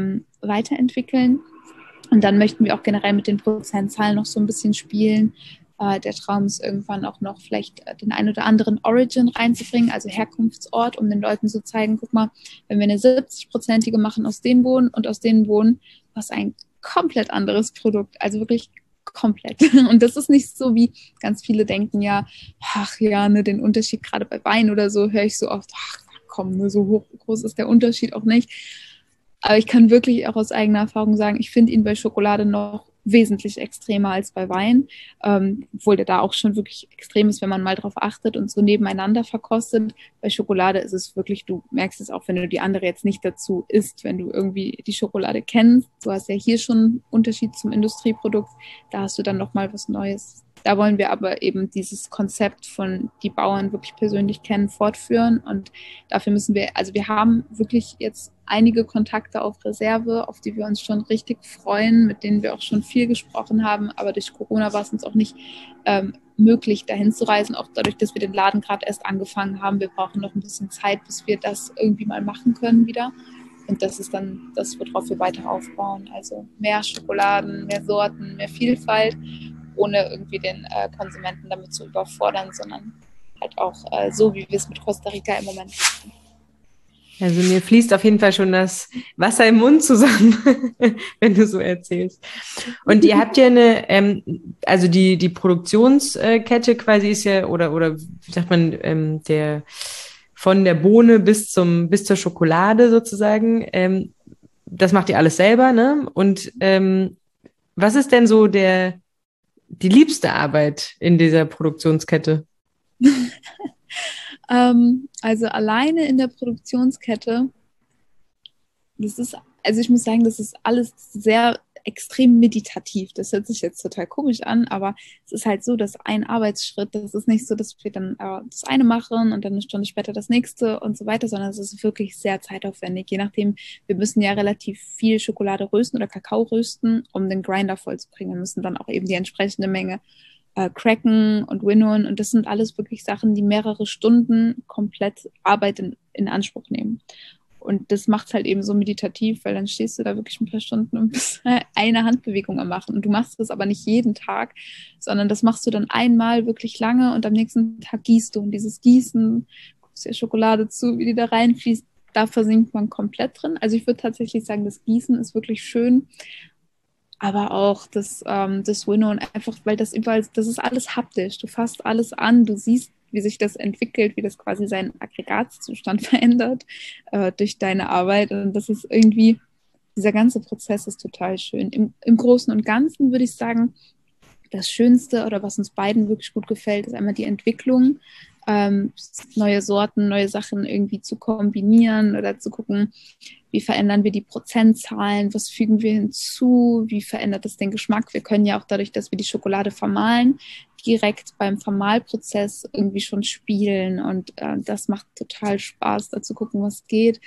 weiterentwickeln. Und dann möchten wir auch generell mit den Prozentzahlen noch so ein bisschen spielen. Der Traum ist irgendwann auch noch vielleicht den ein oder anderen Origin reinzubringen, also Herkunftsort, um den Leuten zu zeigen, guck mal, wenn wir eine 70-prozentige machen aus den Bohnen und aus den Bohnen, was ein komplett anderes Produkt, also wirklich komplett. Und das ist nicht so, wie ganz viele denken, ja, ach ja, ne, den Unterschied gerade bei Wein oder so höre ich so oft, ach komm, ne, so hoch, groß ist der Unterschied auch nicht. Aber ich kann wirklich auch aus eigener Erfahrung sagen, ich finde ihn bei Schokolade noch wesentlich extremer als bei Wein, obwohl der da auch schon wirklich extrem ist, wenn man mal drauf achtet und so nebeneinander verkostet. Bei Schokolade ist es wirklich, du merkst es auch, wenn du die andere jetzt nicht dazu isst, wenn du irgendwie die Schokolade kennst. Du hast ja hier schon einen Unterschied zum Industrieprodukt, da hast du dann nochmal was Neues. Da wollen wir aber eben dieses Konzept von die Bauern wirklich persönlich kennen, fortführen und dafür müssen wir, also wir haben wirklich jetzt einige Kontakte auf Reserve, auf die wir uns schon richtig freuen, mit denen wir auch schon viel gesprochen haben, aber durch Corona war es uns auch nicht möglich, dahin zu reisen, auch dadurch, dass wir den Laden gerade erst angefangen haben. Wir brauchen noch ein bisschen Zeit, bis wir das irgendwie mal machen können wieder. Und das ist dann das, worauf wir weiter aufbauen. Also mehr Schokoladen, mehr Sorten, mehr Vielfalt, ohne irgendwie den Konsumenten damit zu überfordern, sondern halt auch so, wie wir es mit Costa Rica im Moment machen. Also mir fließt auf jeden Fall schon das Wasser im Mund zusammen, wenn du so erzählst. Und ihr habt ja eine, also die Produktionskette quasi ist ja, oder wie sagt man, der von der Bohne bis zur Schokolade sozusagen, das macht ihr alles selber, ne? Und was ist denn so die liebste Arbeit in dieser Produktionskette? Also alleine in der Produktionskette, also ich muss sagen, das ist alles sehr extrem meditativ. Das hört sich jetzt total komisch an, aber es ist halt so, dass ein Arbeitsschritt, das ist nicht so, dass wir dann das eine machen und dann eine Stunde später das nächste und so weiter, sondern es ist wirklich sehr zeitaufwendig. Je nachdem, wir müssen ja relativ viel Schokolade rösten oder Kakao rösten, um den Grinder vollzubringen. Wir müssen dann auch eben die entsprechende Menge cracken und winnowen und das sind alles wirklich Sachen, die mehrere Stunden komplett Arbeit in Anspruch nehmen. Und das macht es halt eben so meditativ, weil dann stehst du da wirklich ein paar Stunden und bist eine Handbewegung am Machen. Und du machst das aber nicht jeden Tag, sondern das machst du dann einmal wirklich lange und am nächsten Tag gießt du. Und dieses Gießen, guckst dir Schokolade zu, wie die da reinfließt, da versinkt man komplett drin. Also ich würde tatsächlich sagen, das Gießen ist wirklich schön. Aber auch das Winnowen einfach, weil das überall, das ist alles haptisch. Du fasst alles an, du siehst, wie sich das entwickelt, wie das quasi seinen Aggregatzustand verändert durch deine Arbeit. Und das ist irgendwie, dieser ganze Prozess ist total schön. Im Großen und Ganzen würde ich sagen, das Schönste oder was uns beiden wirklich gut gefällt, ist einmal die Entwicklung, neue Sorten, neue Sachen irgendwie zu kombinieren oder zu gucken, wie verändern wir die Prozentzahlen, was fügen wir hinzu, wie verändert das den Geschmack. Wir können ja auch dadurch, dass wir die Schokolade vermahlen, direkt beim Vermahlprozess irgendwie schon spielen und das macht total Spaß, da zu gucken, was geht.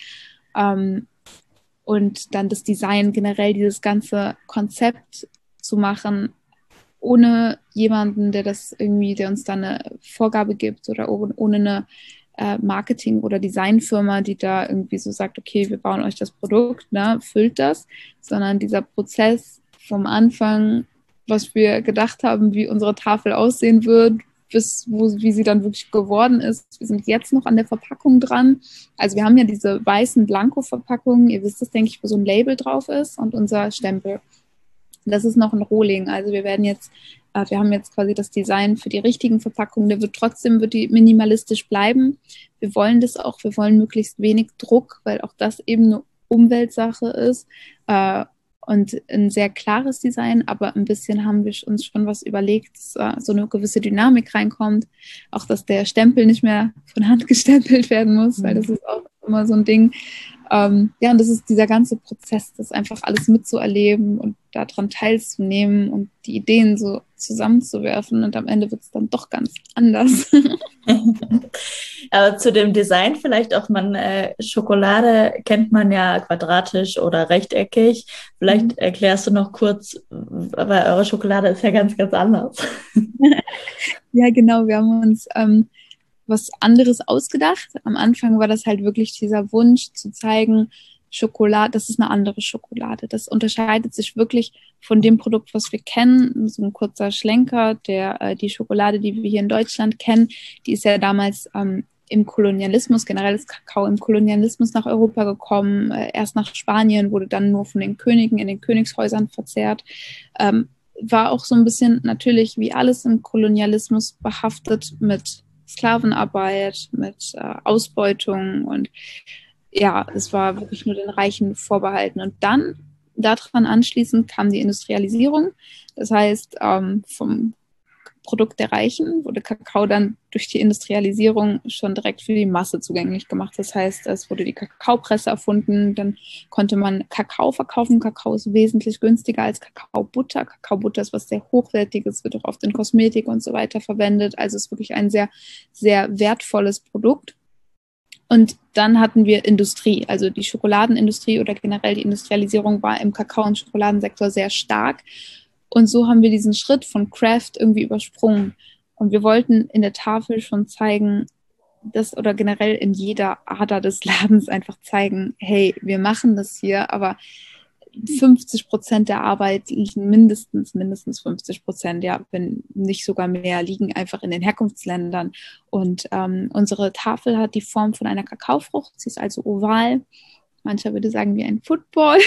Und dann das Design generell, dieses ganze Konzept zu machen, ohne jemanden, der uns dann eine Vorgabe gibt oder ohne eine Marketing- oder Designfirma, die da irgendwie so sagt, okay, wir bauen euch das Produkt, ne, füllt das, sondern dieser Prozess vom Anfang, was wir gedacht haben, wie unsere Tafel aussehen wird, wie sie dann wirklich geworden ist. Wir sind jetzt noch an der Verpackung dran. Also wir haben ja diese weißen Blanko-Verpackungen, ihr wisst das, denke ich, wo so ein Label drauf ist und unser Stempel. Das ist noch ein Rohling. Also wir haben jetzt quasi das Design für die richtigen Verpackungen. Wird die minimalistisch bleiben. Wir wollen das auch, wir wollen möglichst wenig Druck, weil auch das eben eine Umweltsache ist. Und ein sehr klares Design, aber ein bisschen haben wir uns schon was überlegt, dass so eine gewisse Dynamik reinkommt. Auch, dass der Stempel nicht mehr von Hand gestempelt werden muss, weil das ist auch immer so ein Ding. Und das ist dieser ganze Prozess, das einfach alles mitzuerleben und daran teilzunehmen und die Ideen so zusammenzuwerfen und am Ende wird es dann doch ganz anders. Aber zu dem Design vielleicht auch, Schokolade kennt man ja quadratisch oder rechteckig. Vielleicht erklärst du noch kurz, weil eure Schokolade ist ja ganz, ganz anders. Ja, genau, wir haben uns was anderes ausgedacht. Am Anfang war das halt wirklich dieser Wunsch zu zeigen, Schokolade, das ist eine andere Schokolade. Das unterscheidet sich wirklich von dem Produkt, was wir kennen. So ein kurzer Schlenker, die Schokolade, die wir hier in Deutschland kennen, die ist ja damals im Kolonialismus, generell ist Kakao im Kolonialismus nach Europa gekommen, erst nach Spanien, wurde dann nur von den Königen in den Königshäusern verzehrt. War auch so ein bisschen natürlich wie alles im Kolonialismus behaftet mit Sklavenarbeit, mit Ausbeutung und ja, es war wirklich nur den Reichen vorbehalten. Und dann, daran anschließend, kam die Industrialisierung. Das heißt, vom Produkt der Reichen wurde Kakao dann durch die Industrialisierung schon direkt für die Masse zugänglich gemacht. Das heißt, es wurde die Kakaopresse erfunden, dann konnte man Kakao verkaufen. Kakao ist wesentlich günstiger als Kakaobutter. Kakaobutter ist was sehr Hochwertiges, wird auch oft in Kosmetik und so weiter verwendet. Also ist wirklich ein sehr, sehr wertvolles Produkt. Und dann hatten wir Industrie, also die Schokoladenindustrie oder generell die Industrialisierung war im Kakao- und Schokoladensektor sehr stark. Und so haben wir diesen Schritt von Craft irgendwie übersprungen. Und wir wollten in der Tafel schon zeigen, dass, oder generell in jeder Ader des Ladens einfach zeigen, hey, wir machen das hier, aber 50% der Arbeit liegen mindestens 50%, ja, wenn nicht sogar mehr, liegen einfach in den Herkunftsländern. Und unsere Tafel hat die Form von einer Kakaofrucht, sie ist also oval. Mancher würde sagen wie ein Football,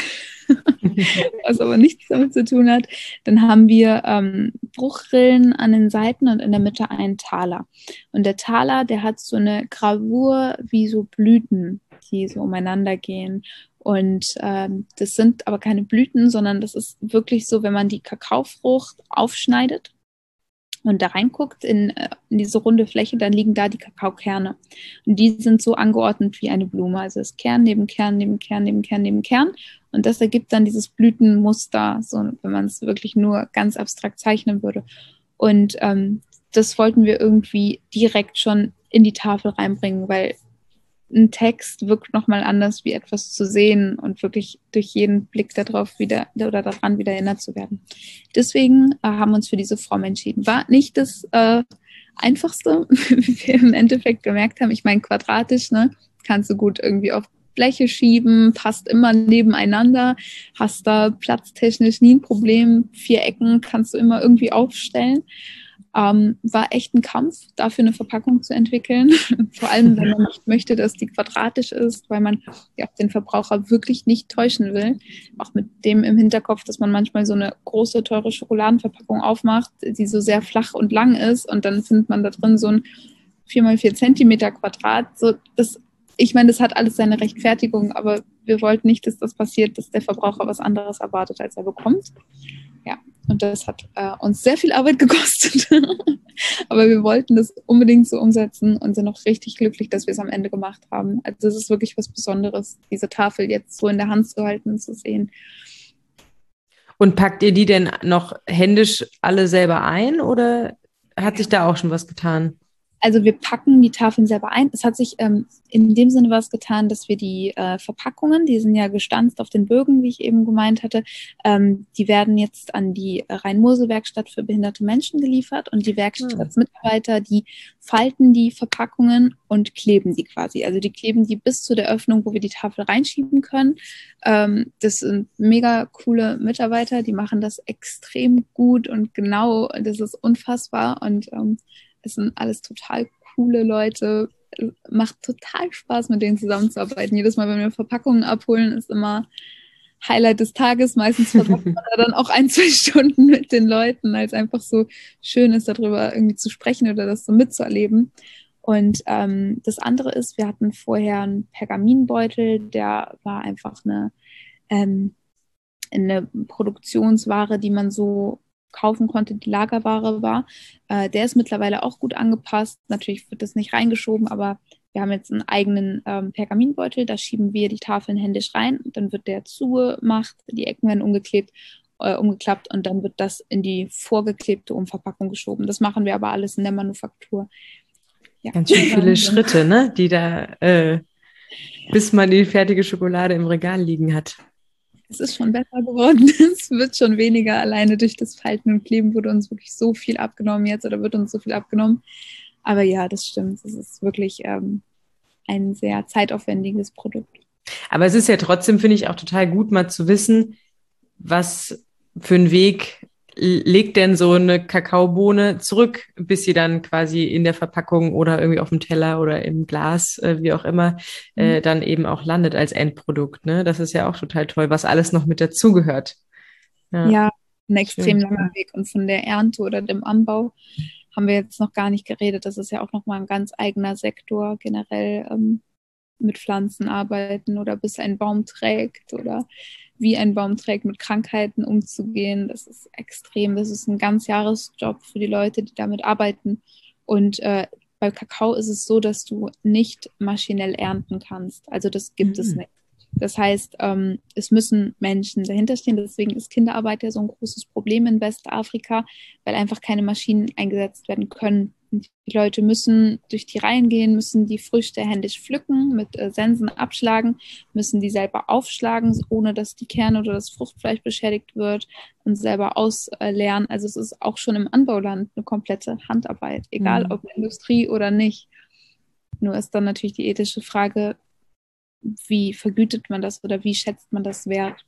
was aber nichts damit zu tun hat. Dann haben wir Bruchrillen an den Seiten und in der Mitte einen Taler. Und der Taler, der hat so eine Gravur wie so Blüten, die so umeinander gehen. Und das sind aber keine Blüten, sondern das ist wirklich so, wenn man die Kakaofrucht aufschneidet und da reinguckt in diese runde Fläche, dann liegen da die Kakaokerne. Und die sind so angeordnet wie eine Blume. Also es ist Kern neben Kern, neben Kern, neben Kern, neben Kern. Und das ergibt dann dieses Blütenmuster, so, wenn man es wirklich nur ganz abstrakt zeichnen würde. Und das wollten wir irgendwie direkt schon in die Tafel reinbringen, weil ein Text wirkt nochmal anders, wie etwas zu sehen und wirklich durch jeden Blick darauf wieder oder daran wieder erinnert zu werden. Deswegen haben wir uns für diese Form entschieden. War nicht das Einfachste, wie wir im Endeffekt gemerkt haben. Ich meine, quadratisch, ne, kannst du gut irgendwie auf Bleche schieben, passt immer nebeneinander, hast da platztechnisch nie ein Problem. 4 Ecken kannst du immer irgendwie aufstellen. War echt ein Kampf, dafür eine Verpackung zu entwickeln. Vor allem, wenn man nicht möchte, dass die quadratisch ist, weil man ja den Verbraucher wirklich nicht täuschen will. Auch mit dem im Hinterkopf, dass man manchmal so eine große, teure Schokoladenverpackung aufmacht, die so sehr flach und lang ist und dann findet man da drin so ein 4x4 Zentimeter Quadrat. So, ich meine, das hat alles seine Rechtfertigung, aber wir wollten nicht, dass das passiert, dass der Verbraucher was anderes erwartet, als er bekommt. Ja, und das hat uns sehr viel Arbeit gekostet. Aber wir wollten das unbedingt so umsetzen und sind auch richtig glücklich, dass wir es am Ende gemacht haben. Also es ist wirklich was Besonderes, diese Tafel jetzt so in der Hand zu halten und zu sehen. Und packt ihr die denn noch händisch alle selber ein oder hat sich da auch schon was getan? Also wir packen die Tafeln selber ein. Es hat sich in dem Sinne was getan, dass wir die Verpackungen, die sind ja gestanzt auf den Bögen, wie ich eben gemeint hatte, die werden jetzt an die Rhein-Mosel-Werkstatt für behinderte Menschen geliefert und die Werkstattsmitarbeiter, die falten die Verpackungen und kleben die quasi. Also die kleben die bis zu der Öffnung, wo wir die Tafel reinschieben können. Das sind mega coole Mitarbeiter, die machen das extrem gut und genau, das ist unfassbar und es sind alles total coole Leute. Macht total Spaß, mit denen zusammenzuarbeiten. Jedes Mal, wenn wir Verpackungen abholen, ist immer Highlight des Tages. Meistens verbringt man da dann auch 1-2 Stunden mit den Leuten, weil es einfach so schön ist, darüber irgendwie zu sprechen oder das so mitzuerleben. Und das andere ist, wir hatten vorher einen Pergaminbeutel, der war einfach eine Produktionsware, die man so kaufen konnte, die Lagerware war. Der ist mittlerweile auch gut angepasst. Natürlich wird das nicht reingeschoben, aber wir haben jetzt einen eigenen Pergaminbeutel. Da schieben wir die Tafeln händisch rein. Dann wird der zugemacht, die Ecken werden umgeklappt und dann wird das in die vorgeklebte Umverpackung geschoben. Das machen wir aber alles in der Manufaktur. Ja. Ganz schön viele Schritte, ne? Die da, bis man die fertige Schokolade im Regal liegen hat. Es ist schon besser geworden. Es wird schon weniger. Alleine durch das Falten und Kleben wurde uns wirklich so viel abgenommen jetzt oder wird uns so viel abgenommen. Aber ja, das stimmt. Es ist wirklich ein sehr zeitaufwendiges Produkt. Aber es ist ja trotzdem, finde ich, auch total gut, mal zu wissen, was für einen Weg legt denn so eine Kakaobohne zurück, bis sie dann quasi in der Verpackung oder irgendwie auf dem Teller oder im Glas, wie auch immer, dann eben auch landet als Endprodukt. Ne? Das ist ja auch total toll, was alles noch mit dazugehört. Ja, ein extrem schön. langer Weg. Und von der Ernte oder dem Anbau haben wir jetzt noch gar nicht geredet. Das ist ja auch nochmal ein ganz eigener Sektor generell, mit Pflanzen arbeiten oder bis ein Baum trägt oder wie ein Baum trägt, mit Krankheiten umzugehen. Das ist extrem. Das ist ein Ganzjahresjob für die Leute, die damit arbeiten. Und bei Kakao ist es so, dass du nicht maschinell ernten kannst. Also das gibt es nicht. Das heißt, es müssen Menschen dahinter stehen. Deswegen ist Kinderarbeit ja so ein großes Problem in Westafrika, weil einfach keine Maschinen eingesetzt werden können. Und die Leute müssen durch die Reihen gehen, müssen die Früchte händisch pflücken, mit Sensen abschlagen, müssen die selber aufschlagen, ohne dass die Kerne oder das Fruchtfleisch beschädigt wird und selber ausleeren. Also es ist auch schon im Anbauland eine komplette Handarbeit, egal ob Industrie oder nicht. Nur ist dann natürlich die ethische Frage, wie vergütet man das oder wie schätzt man das wert?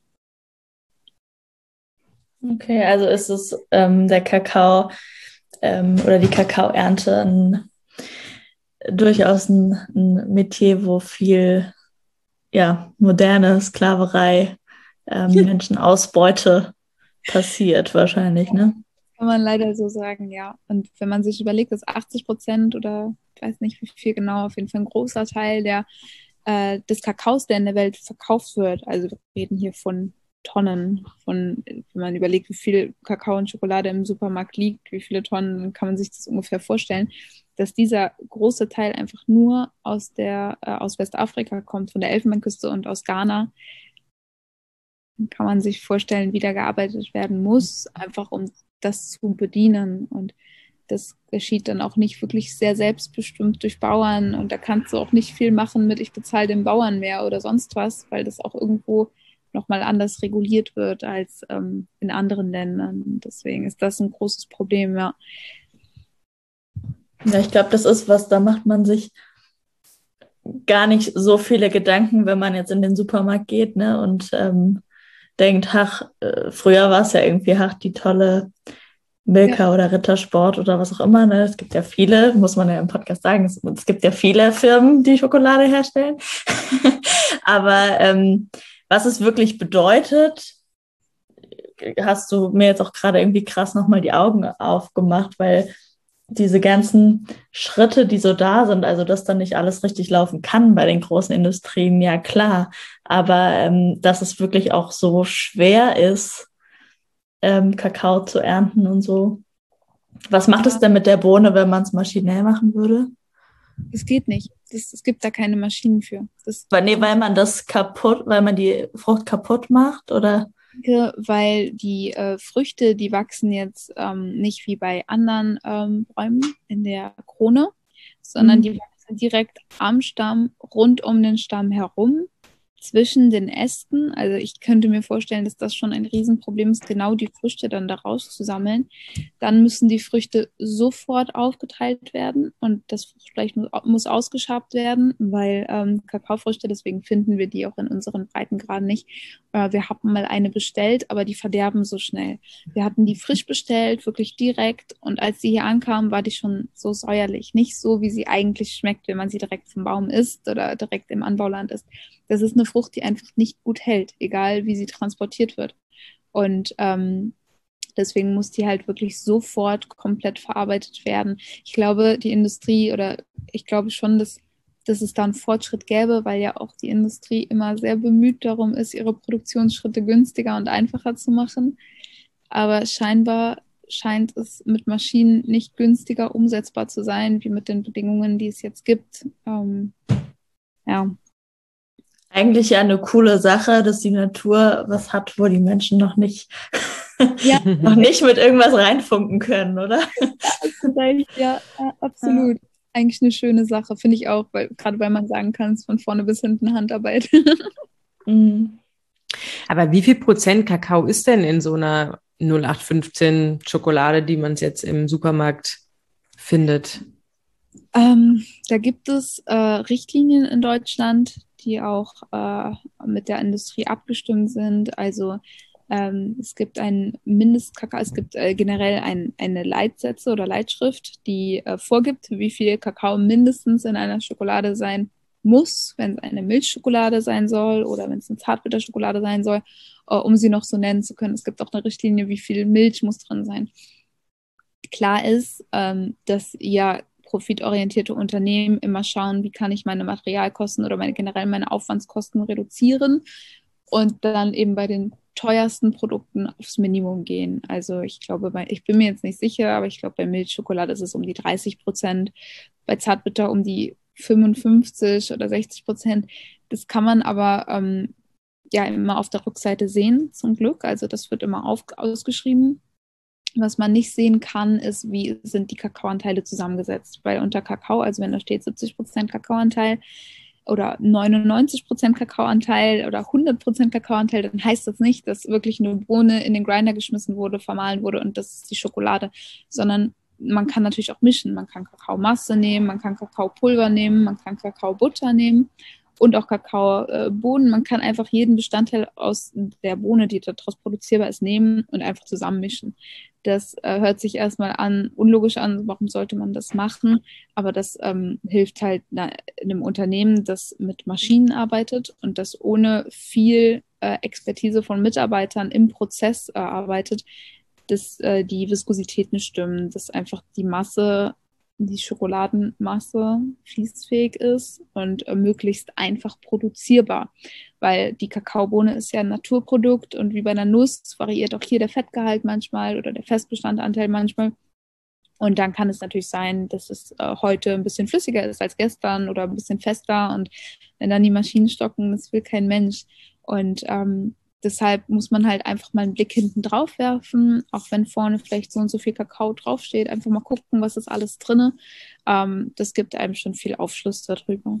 Okay, also ist es der Kakao oder die Kakaoernte durchaus ein Metier, wo viel moderne Sklaverei, Menschenausbeute passiert wahrscheinlich, ne? Kann man leider so sagen, ja. Und wenn man sich überlegt, dass 80% oder ich weiß nicht wie viel genau, auf jeden Fall ein großer Teil des Kakaos, der in der Welt verkauft wird, also wir reden hier von Tonnen, wenn man überlegt, wie viel Kakao und Schokolade im Supermarkt liegt, wie viele Tonnen, dann kann man sich das ungefähr vorstellen, dass dieser große Teil einfach nur aus Westafrika kommt, von der Elfenbeinküste und aus Ghana. Dann kann man sich vorstellen, wie da gearbeitet werden muss, einfach um das zu bedienen. Und das geschieht dann auch nicht wirklich sehr selbstbestimmt durch Bauern. Und da kannst du auch nicht viel machen mit, ich bezahle den Bauern mehr oder sonst was, weil das auch irgendwo nochmal anders reguliert wird als in anderen Ländern. Deswegen ist das ein großes Problem, ja. Ja, ich glaube, das ist was, da macht man sich gar nicht so viele Gedanken, wenn man jetzt in den Supermarkt geht, ne, und denkt, früher war es ja irgendwie, die tolle Milka oder Rittersport oder was auch immer, ne? Es gibt ja viele, muss man ja im Podcast sagen, es gibt ja viele Firmen, die Schokolade herstellen. Aber was es wirklich bedeutet, hast du mir jetzt auch gerade irgendwie krass nochmal die Augen aufgemacht, weil diese ganzen Schritte, die so da sind, also dass dann nicht alles richtig laufen kann bei den großen Industrien, ja klar, aber dass es wirklich auch so schwer ist, Kakao zu ernten und so. Was macht es denn mit der Bohne, wenn man es maschinell machen würde? Es geht nicht. Es gibt da keine Maschinen für. Weil man die Frucht kaputt macht, oder? Weil die Früchte, die wachsen jetzt nicht wie bei anderen Bäumen in der Krone, sondern die wachsen direkt am Stamm, rund um den Stamm herum, zwischen den Ästen. Also ich könnte mir vorstellen, dass das schon ein Riesenproblem ist, genau die Früchte dann daraus zu sammeln. Dann müssen die Früchte sofort aufgeteilt werden und das Fruchtfleisch muss ausgeschabt werden, weil Kakaofrüchte, deswegen finden wir die auch in unseren Breitengraden nicht. Wir haben mal eine bestellt, aber die verderben so schnell. Wir hatten die frisch bestellt, wirklich direkt, und als die hier ankam, war die schon so säuerlich. Nicht so, wie sie eigentlich schmeckt, wenn man sie direkt vom Baum isst oder direkt im Anbauland isst. Das ist eine Frucht, die einfach nicht gut hält, egal wie sie transportiert wird. Und deswegen muss die halt wirklich sofort komplett verarbeitet werden. Ich glaube, ich glaube schon, dass es da einen Fortschritt gäbe, weil ja auch die Industrie immer sehr bemüht darum ist, ihre Produktionsschritte günstiger und einfacher zu machen. Aber scheinbar scheint es mit Maschinen nicht günstiger umsetzbar zu sein, wie mit den Bedingungen, die es jetzt gibt. Ja. Eigentlich ja eine coole Sache, dass die Natur was hat, wo die Menschen noch nicht mit irgendwas reinfunken können, oder? Ja, absolut. Ja. Eigentlich eine schöne Sache, finde ich auch, gerade weil man sagen kann, es ist von vorne bis hinten Handarbeit. Aber wie viel Prozent Kakao ist denn in so einer 0815 Schokolade, die man jetzt im Supermarkt findet? Da gibt es Richtlinien in Deutschland, die auch mit der Industrie abgestimmt sind. Also es gibt ein Mindestkakao, es gibt generell eine Leitsätze oder Leitschrift, die vorgibt, wie viel Kakao mindestens in einer Schokolade sein muss, wenn es eine Milchschokolade sein soll oder wenn es eine Zartbitterschokolade sein soll, um sie noch so nennen zu können. Es gibt auch eine Richtlinie, wie viel Milch muss drin sein. Klar ist, dass ja profitorientierte Unternehmen immer schauen, wie kann ich meine Materialkosten oder generell meine Aufwandskosten reduzieren und dann eben bei den teuersten Produkten aufs Minimum gehen. Also ich glaube, ich bin mir jetzt nicht sicher, aber ich glaube, bei Milchschokolade ist es um die 30%, bei Zartbitter um die 55 oder 60%. Das kann man aber ja immer auf der Rückseite sehen, zum Glück. Also das wird immer ausgeschrieben. Was man nicht sehen kann, ist, wie sind die Kakaoanteile zusammengesetzt. Weil unter Kakao, also wenn da steht 70% Kakaoanteil oder 99% Kakaoanteil oder 100% Kakaoanteil, dann heißt das nicht, dass wirklich eine Bohne in den Grinder geschmissen wurde, vermahlen wurde und das ist die Schokolade, sondern man kann natürlich auch mischen. Man kann Kakaomasse nehmen, man kann Kakaopulver nehmen, man kann Kakaobutter nehmen und auch Kakaobohnen. Man kann einfach jeden Bestandteil aus der Bohne, die daraus produzierbar ist, nehmen und einfach zusammenmischen. Das hört sich erstmal unlogisch an, warum sollte man das machen? Aber das hilft halt einem Unternehmen, das mit Maschinen arbeitet und das ohne viel Expertise von Mitarbeitern im Prozess arbeitet, dass die Viskosität nicht stimmt, dass einfach die Schokoladenmasse fließfähig ist und möglichst einfach produzierbar. Weil die Kakaobohne ist ja ein Naturprodukt und wie bei einer Nuss variiert auch hier der Fettgehalt manchmal oder der Festbestandteil manchmal. Und dann kann es natürlich sein, dass es heute ein bisschen flüssiger ist als gestern oder ein bisschen fester. Und wenn dann die Maschinen stocken, das will kein Mensch. Und deshalb muss man halt einfach mal einen Blick hinten drauf werfen, auch wenn vorne vielleicht so und so viel Kakao draufsteht. Einfach mal gucken, was ist alles drin. Das gibt einem schon viel Aufschluss darüber.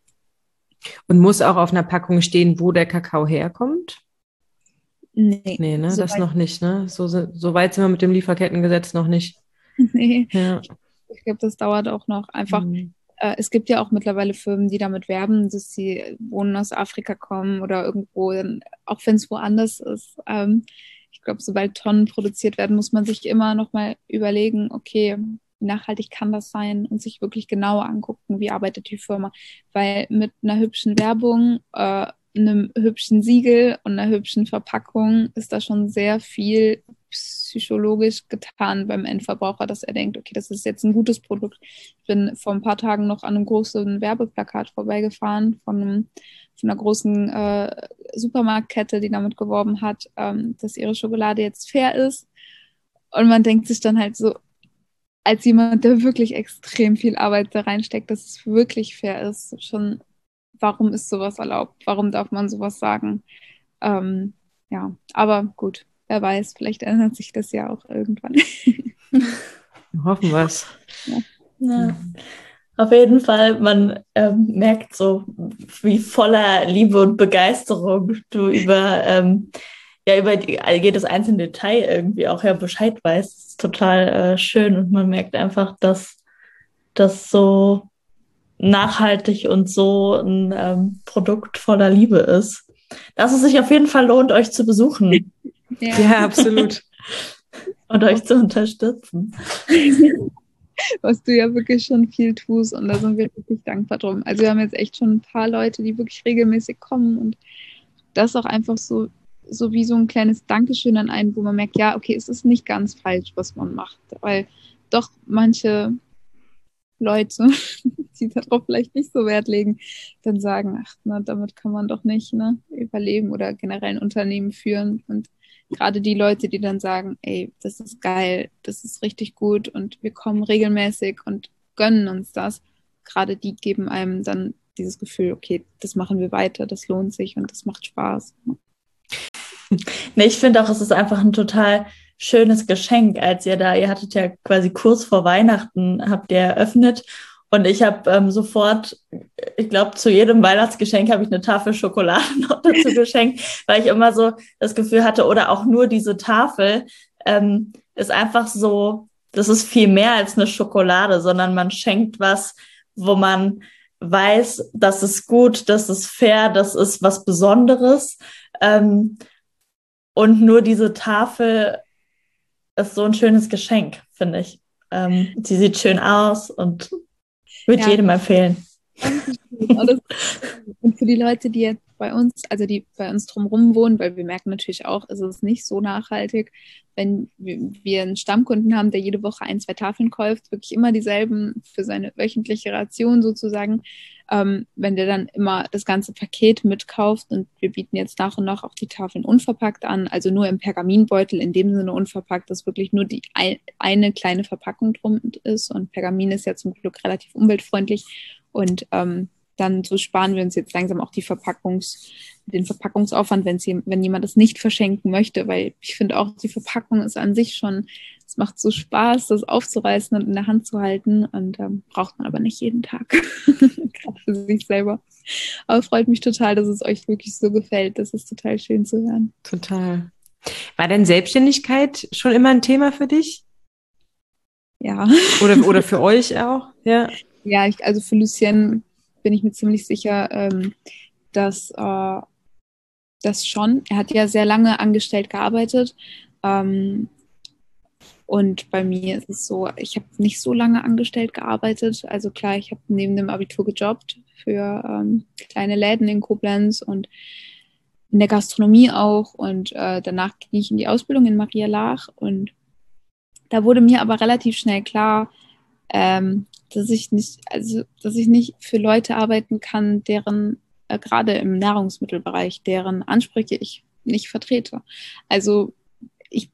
Und muss auch auf einer Packung stehen, wo der Kakao herkommt? Nee, ne? Das noch nicht, ne? So weit sind wir mit dem Lieferkettengesetz noch nicht. Nee, ja. Ich glaube, das dauert auch noch. Einfach, es gibt ja auch mittlerweile Firmen, die damit werben, dass die Bohnen aus Afrika kommen oder irgendwo, auch wenn es woanders ist. Ich glaube, sobald Tonnen produziert werden, muss man sich immer noch mal überlegen, okay, wie nachhaltig kann das sein und sich wirklich genauer angucken, wie arbeitet die Firma. Weil mit einer hübschen Werbung, einem hübschen Siegel und einer hübschen Verpackung ist da schon sehr viel psychologisch getan beim Endverbraucher, dass er denkt, okay, das ist jetzt ein gutes Produkt. Ich bin vor ein paar Tagen noch an einem großen Werbeplakat vorbeigefahren von einer großen Supermarktkette, die damit geworben hat, dass ihre Schokolade jetzt fair ist. Und man denkt sich dann halt so, als jemand, der wirklich extrem viel Arbeit da reinsteckt, dass es wirklich fair ist, schon, warum ist sowas erlaubt? Warum darf man sowas sagen? Ja, aber gut. Wer weiß, vielleicht ändert sich das ja auch irgendwann. Hoffen wir es. Ja. Auf jeden Fall, man merkt so, wie voller Liebe und Begeisterung du über jedes einzelne Detail irgendwie auch Bescheid weißt. Das ist total schön und man merkt einfach, dass das so nachhaltig und so ein Produkt voller Liebe ist. Dass es sich auf jeden Fall lohnt, euch zu besuchen. Ja, absolut. Und euch zu unterstützen. Was du ja wirklich schon viel tust und da sind wir wirklich dankbar drum. Also wir haben jetzt echt schon ein paar Leute, die wirklich regelmäßig kommen und das auch einfach so wie so ein kleines Dankeschön an einen, wo man merkt, ja, okay, es ist nicht ganz falsch, was man macht, weil doch manche Leute, die darauf vielleicht nicht so Wert legen, dann sagen, ach, na, damit kann man doch nicht überleben oder generell ein Unternehmen führen. Und gerade die Leute, die dann sagen, ey, das ist geil, das ist richtig gut und wir kommen regelmäßig und gönnen uns das, gerade die geben einem dann dieses Gefühl, okay, das machen wir weiter, das lohnt sich und das macht Spaß. Nee, ich finde auch, es ist einfach ein total schönes Geschenk, als ihr hattet ja quasi kurz vor Weihnachten, habt ihr eröffnet und ich habe sofort, ich glaube, zu jedem Weihnachtsgeschenk habe ich eine Tafel Schokolade noch dazu geschenkt, weil ich immer so das Gefühl hatte, oder auch nur diese Tafel ist einfach so, das ist viel mehr als eine Schokolade, sondern man schenkt was, wo man weiß, das ist gut, das ist fair, das ist was Besonderes. Und nur diese Tafel ist so ein schönes Geschenk, finde ich. Sie sieht schön aus und würde jedem empfehlen. Und für die Leute, die jetzt bei uns, also die bei uns drumherum wohnen, weil wir merken natürlich auch, es ist nicht so nachhaltig, wenn wir einen Stammkunden haben, der jede Woche 1, 2 Tafeln kauft, wirklich immer dieselben für seine wöchentliche Ration sozusagen, wenn der dann immer das ganze Paket mitkauft und wir bieten jetzt nach und nach auch die Tafeln unverpackt an, also nur im Pergaminbeutel, in dem Sinne unverpackt, dass wirklich nur die eine kleine Verpackung drum ist und Pergamin ist ja zum Glück relativ umweltfreundlich und dann so sparen wir uns jetzt langsam auch den Verpackungsaufwand, wenn jemand das nicht verschenken möchte, weil ich finde auch, die Verpackung ist an sich schon, es macht so Spaß, das aufzureißen und in der Hand zu halten und braucht man aber nicht jeden Tag, gerade für sich selber. Aber freut mich total, dass es euch wirklich so gefällt. Das ist total schön zu hören. Total. War denn Selbstständigkeit schon immer ein Thema für dich? Ja. Oder für euch auch? Ja. Ja, also für Lucien bin ich mir ziemlich sicher, dass das schon. Er hat ja sehr lange angestellt gearbeitet. Und bei mir ist es so, ich habe nicht so lange angestellt gearbeitet. Also klar, ich habe neben dem Abitur gejobbt für kleine Läden in Koblenz und in der Gastronomie auch. Und danach ging ich in die Ausbildung in Maria Laach. Und da wurde mir aber relativ schnell klar, dass ich nicht für Leute arbeiten kann, deren, gerade im Nahrungsmittelbereich, deren Ansprüche ich nicht vertrete. Also ich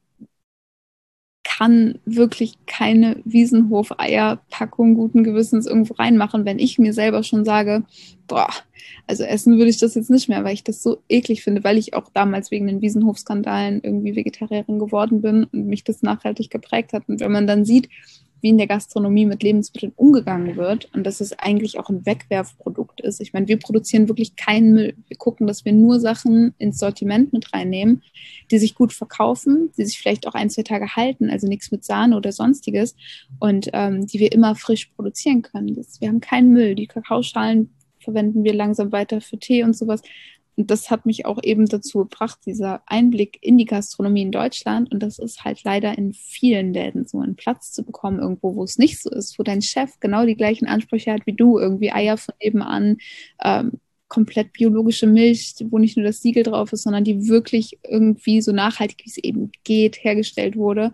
kann wirklich keine Wiesenhof-Eierpackung guten Gewissens irgendwo reinmachen, wenn ich mir selber schon sage, boah, also essen würde ich das jetzt nicht mehr, weil ich das so eklig finde, weil ich auch damals wegen den Wiesenhof-Skandalen irgendwie Vegetarierin geworden bin und mich das nachhaltig geprägt hat. Und wenn man dann sieht, wie in der Gastronomie mit Lebensmitteln umgegangen wird und dass es eigentlich auch ein Wegwerfprodukt ist. Ich meine, wir produzieren wirklich keinen Müll. Wir gucken, dass wir nur Sachen ins Sortiment mit reinnehmen, die sich gut verkaufen, die sich vielleicht auch 1, 2 Tage halten, also nichts mit Sahne oder sonstiges und die wir immer frisch produzieren können. Wir haben keinen Müll. Die Kakaoschalen verwenden wir langsam weiter für Tee und sowas. Und das hat mich auch eben dazu gebracht, dieser Einblick in die Gastronomie in Deutschland. Und das ist halt leider in vielen Läden so, einen Platz zu bekommen, irgendwo, wo es nicht so ist, wo dein Chef genau die gleichen Ansprüche hat wie du, irgendwie Eier von nebenan, komplett biologische Milch, wo nicht nur das Siegel drauf ist, sondern die wirklich irgendwie so nachhaltig, wie es eben geht, hergestellt wurde.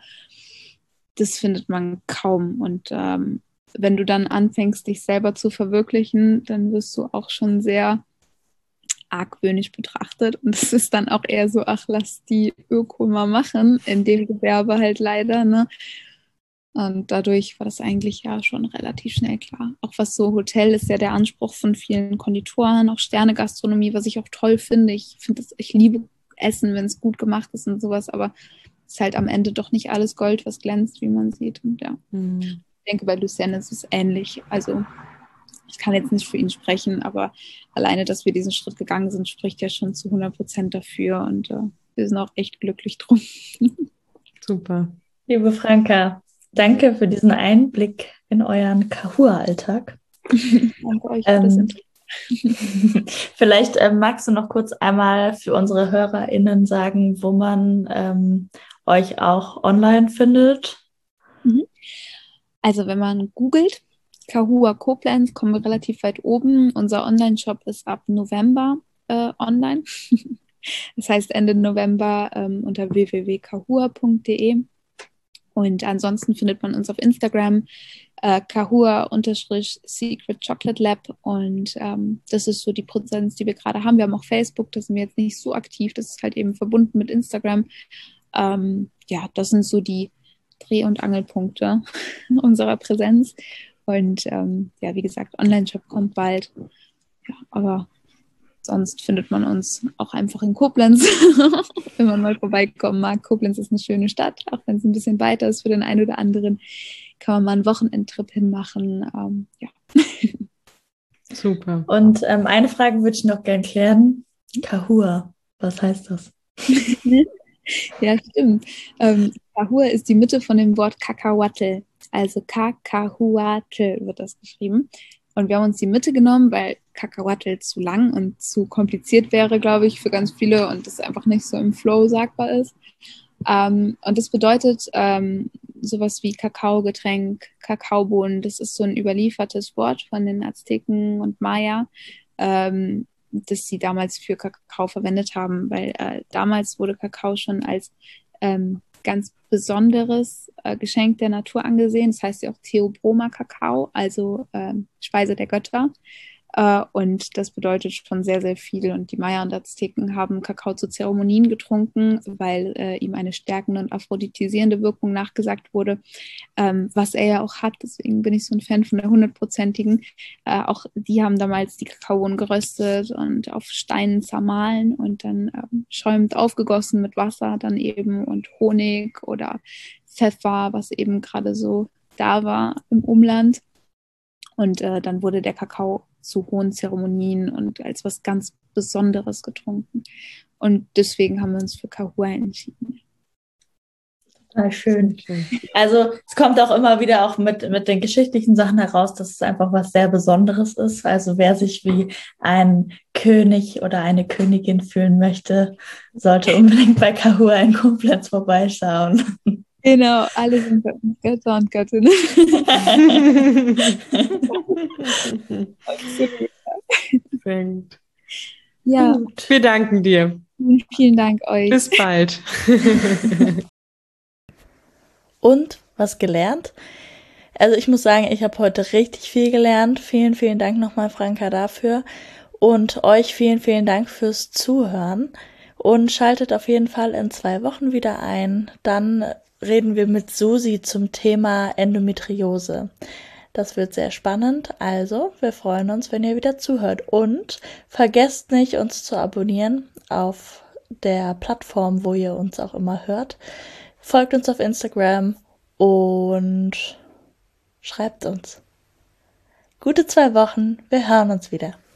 Das findet man kaum. Und wenn du dann anfängst, dich selber zu verwirklichen, dann wirst du auch schon sehr argwöhnisch betrachtet und es ist dann auch eher so, ach, lass die Öko mal machen, in dem Gewerbe halt leider, ne? Und dadurch war das eigentlich ja schon relativ schnell klar. Auch was so Hotel ist ja der Anspruch von vielen Konditoren, auch Sterne-Gastronomie, was ich auch toll finde. Ich liebe Essen, wenn es gut gemacht ist und sowas, aber es ist halt am Ende doch nicht alles Gold, was glänzt, wie man sieht. Und ja, ich denke, bei Lucien ist es ähnlich. Also ich kann jetzt nicht für ihn sprechen, aber alleine, dass wir diesen Schritt gegangen sind, spricht ja schon zu 100% dafür und wir sind auch echt glücklich drum. Super. Liebe Franka, danke für diesen Einblick in euren Kahua-Alltag. Danke euch für das Interview. Vielleicht magst du noch kurz einmal für unsere HörerInnen sagen, wo man euch auch online findet? Also wenn man googelt, Kahua Koblenz, kommen wir relativ weit oben. Unser Online-Shop ist ab November online. Das heißt Ende November unter www.kahua.de. Und ansonsten findet man uns auf Instagram Kahua_Secret Chocolate Lab. Und das ist so die Präsenz, die wir gerade haben. Wir haben auch Facebook, da sind wir jetzt nicht so aktiv. Das ist halt eben verbunden mit Instagram. Ja, das sind so die Dreh- und Angelpunkte unserer Präsenz. Und ja, wie gesagt, Online-Shop kommt bald. Ja, aber sonst findet man uns auch einfach in Koblenz, wenn man mal vorbeikommen mag. Koblenz ist eine schöne Stadt, auch wenn es ein bisschen weiter ist für den einen oder anderen. Kann man mal einen Wochenendtrip hinmachen. Ja. Super. Und eine Frage würde ich noch gerne klären. Kahua, was heißt das? Ja, stimmt. Kahua ist die Mitte von dem Wort Kakahuatl. Also Kakahuatl wird das geschrieben. Und wir haben uns die Mitte genommen, weil Kakaoatl zu lang und zu kompliziert wäre, glaube ich, für ganz viele und das einfach nicht so im Flow sagbar ist. Und das bedeutet sowas wie Kakaogetränk, Kakaobohnen. Das ist so ein überliefertes Wort von den Azteken und Maya, das sie damals für Kakao verwendet haben, weil damals wurde Kakao schon als ganz besonderes Geschenk der Natur angesehen. Das heißt ja auch Theobroma Kakao, also Speise der Götter. Und das bedeutet schon sehr, sehr viel. Und die Maya und Azteken haben Kakao zu Zeremonien getrunken, weil ihm eine stärkende und aphrodisierende Wirkung nachgesagt wurde, was er ja auch hat. Deswegen bin ich so ein Fan von der 100%igen. Auch die haben damals die Kakaobohnen geröstet und auf Steinen zermahlen und dann schäumend aufgegossen mit Wasser dann eben und Honig oder Pfeffer, was eben gerade so da war im Umland. Und dann wurde der Kakao zu hohen Zeremonien und als was ganz Besonderes getrunken. Und deswegen haben wir uns für Kahua entschieden. Total schön. Also es kommt auch immer wieder auch mit den geschichtlichen Sachen heraus, dass es einfach was sehr Besonderes ist. Also wer sich wie ein König oder eine Königin fühlen möchte, sollte unbedingt bei Kahua in Koblenz vorbeischauen. Genau, alle sind bei uns Götter und Göttinnen. Absolut. Ja. Gut. Wir danken dir. Vielen Dank euch. Bis bald. Und was gelernt? Also ich muss sagen, ich habe heute richtig viel gelernt. Vielen, vielen Dank nochmal, Franka, dafür. Und euch vielen, vielen Dank fürs Zuhören. Und schaltet auf jeden Fall in 2 Wochen wieder ein. Dann reden wir mit Susi zum Thema Endometriose. Das wird sehr spannend. Also, wir freuen uns, wenn ihr wieder zuhört. Und vergesst nicht, uns zu abonnieren auf der Plattform, wo ihr uns auch immer hört. Folgt uns auf Instagram und schreibt uns. Gute 2 Wochen. Wir hören uns wieder.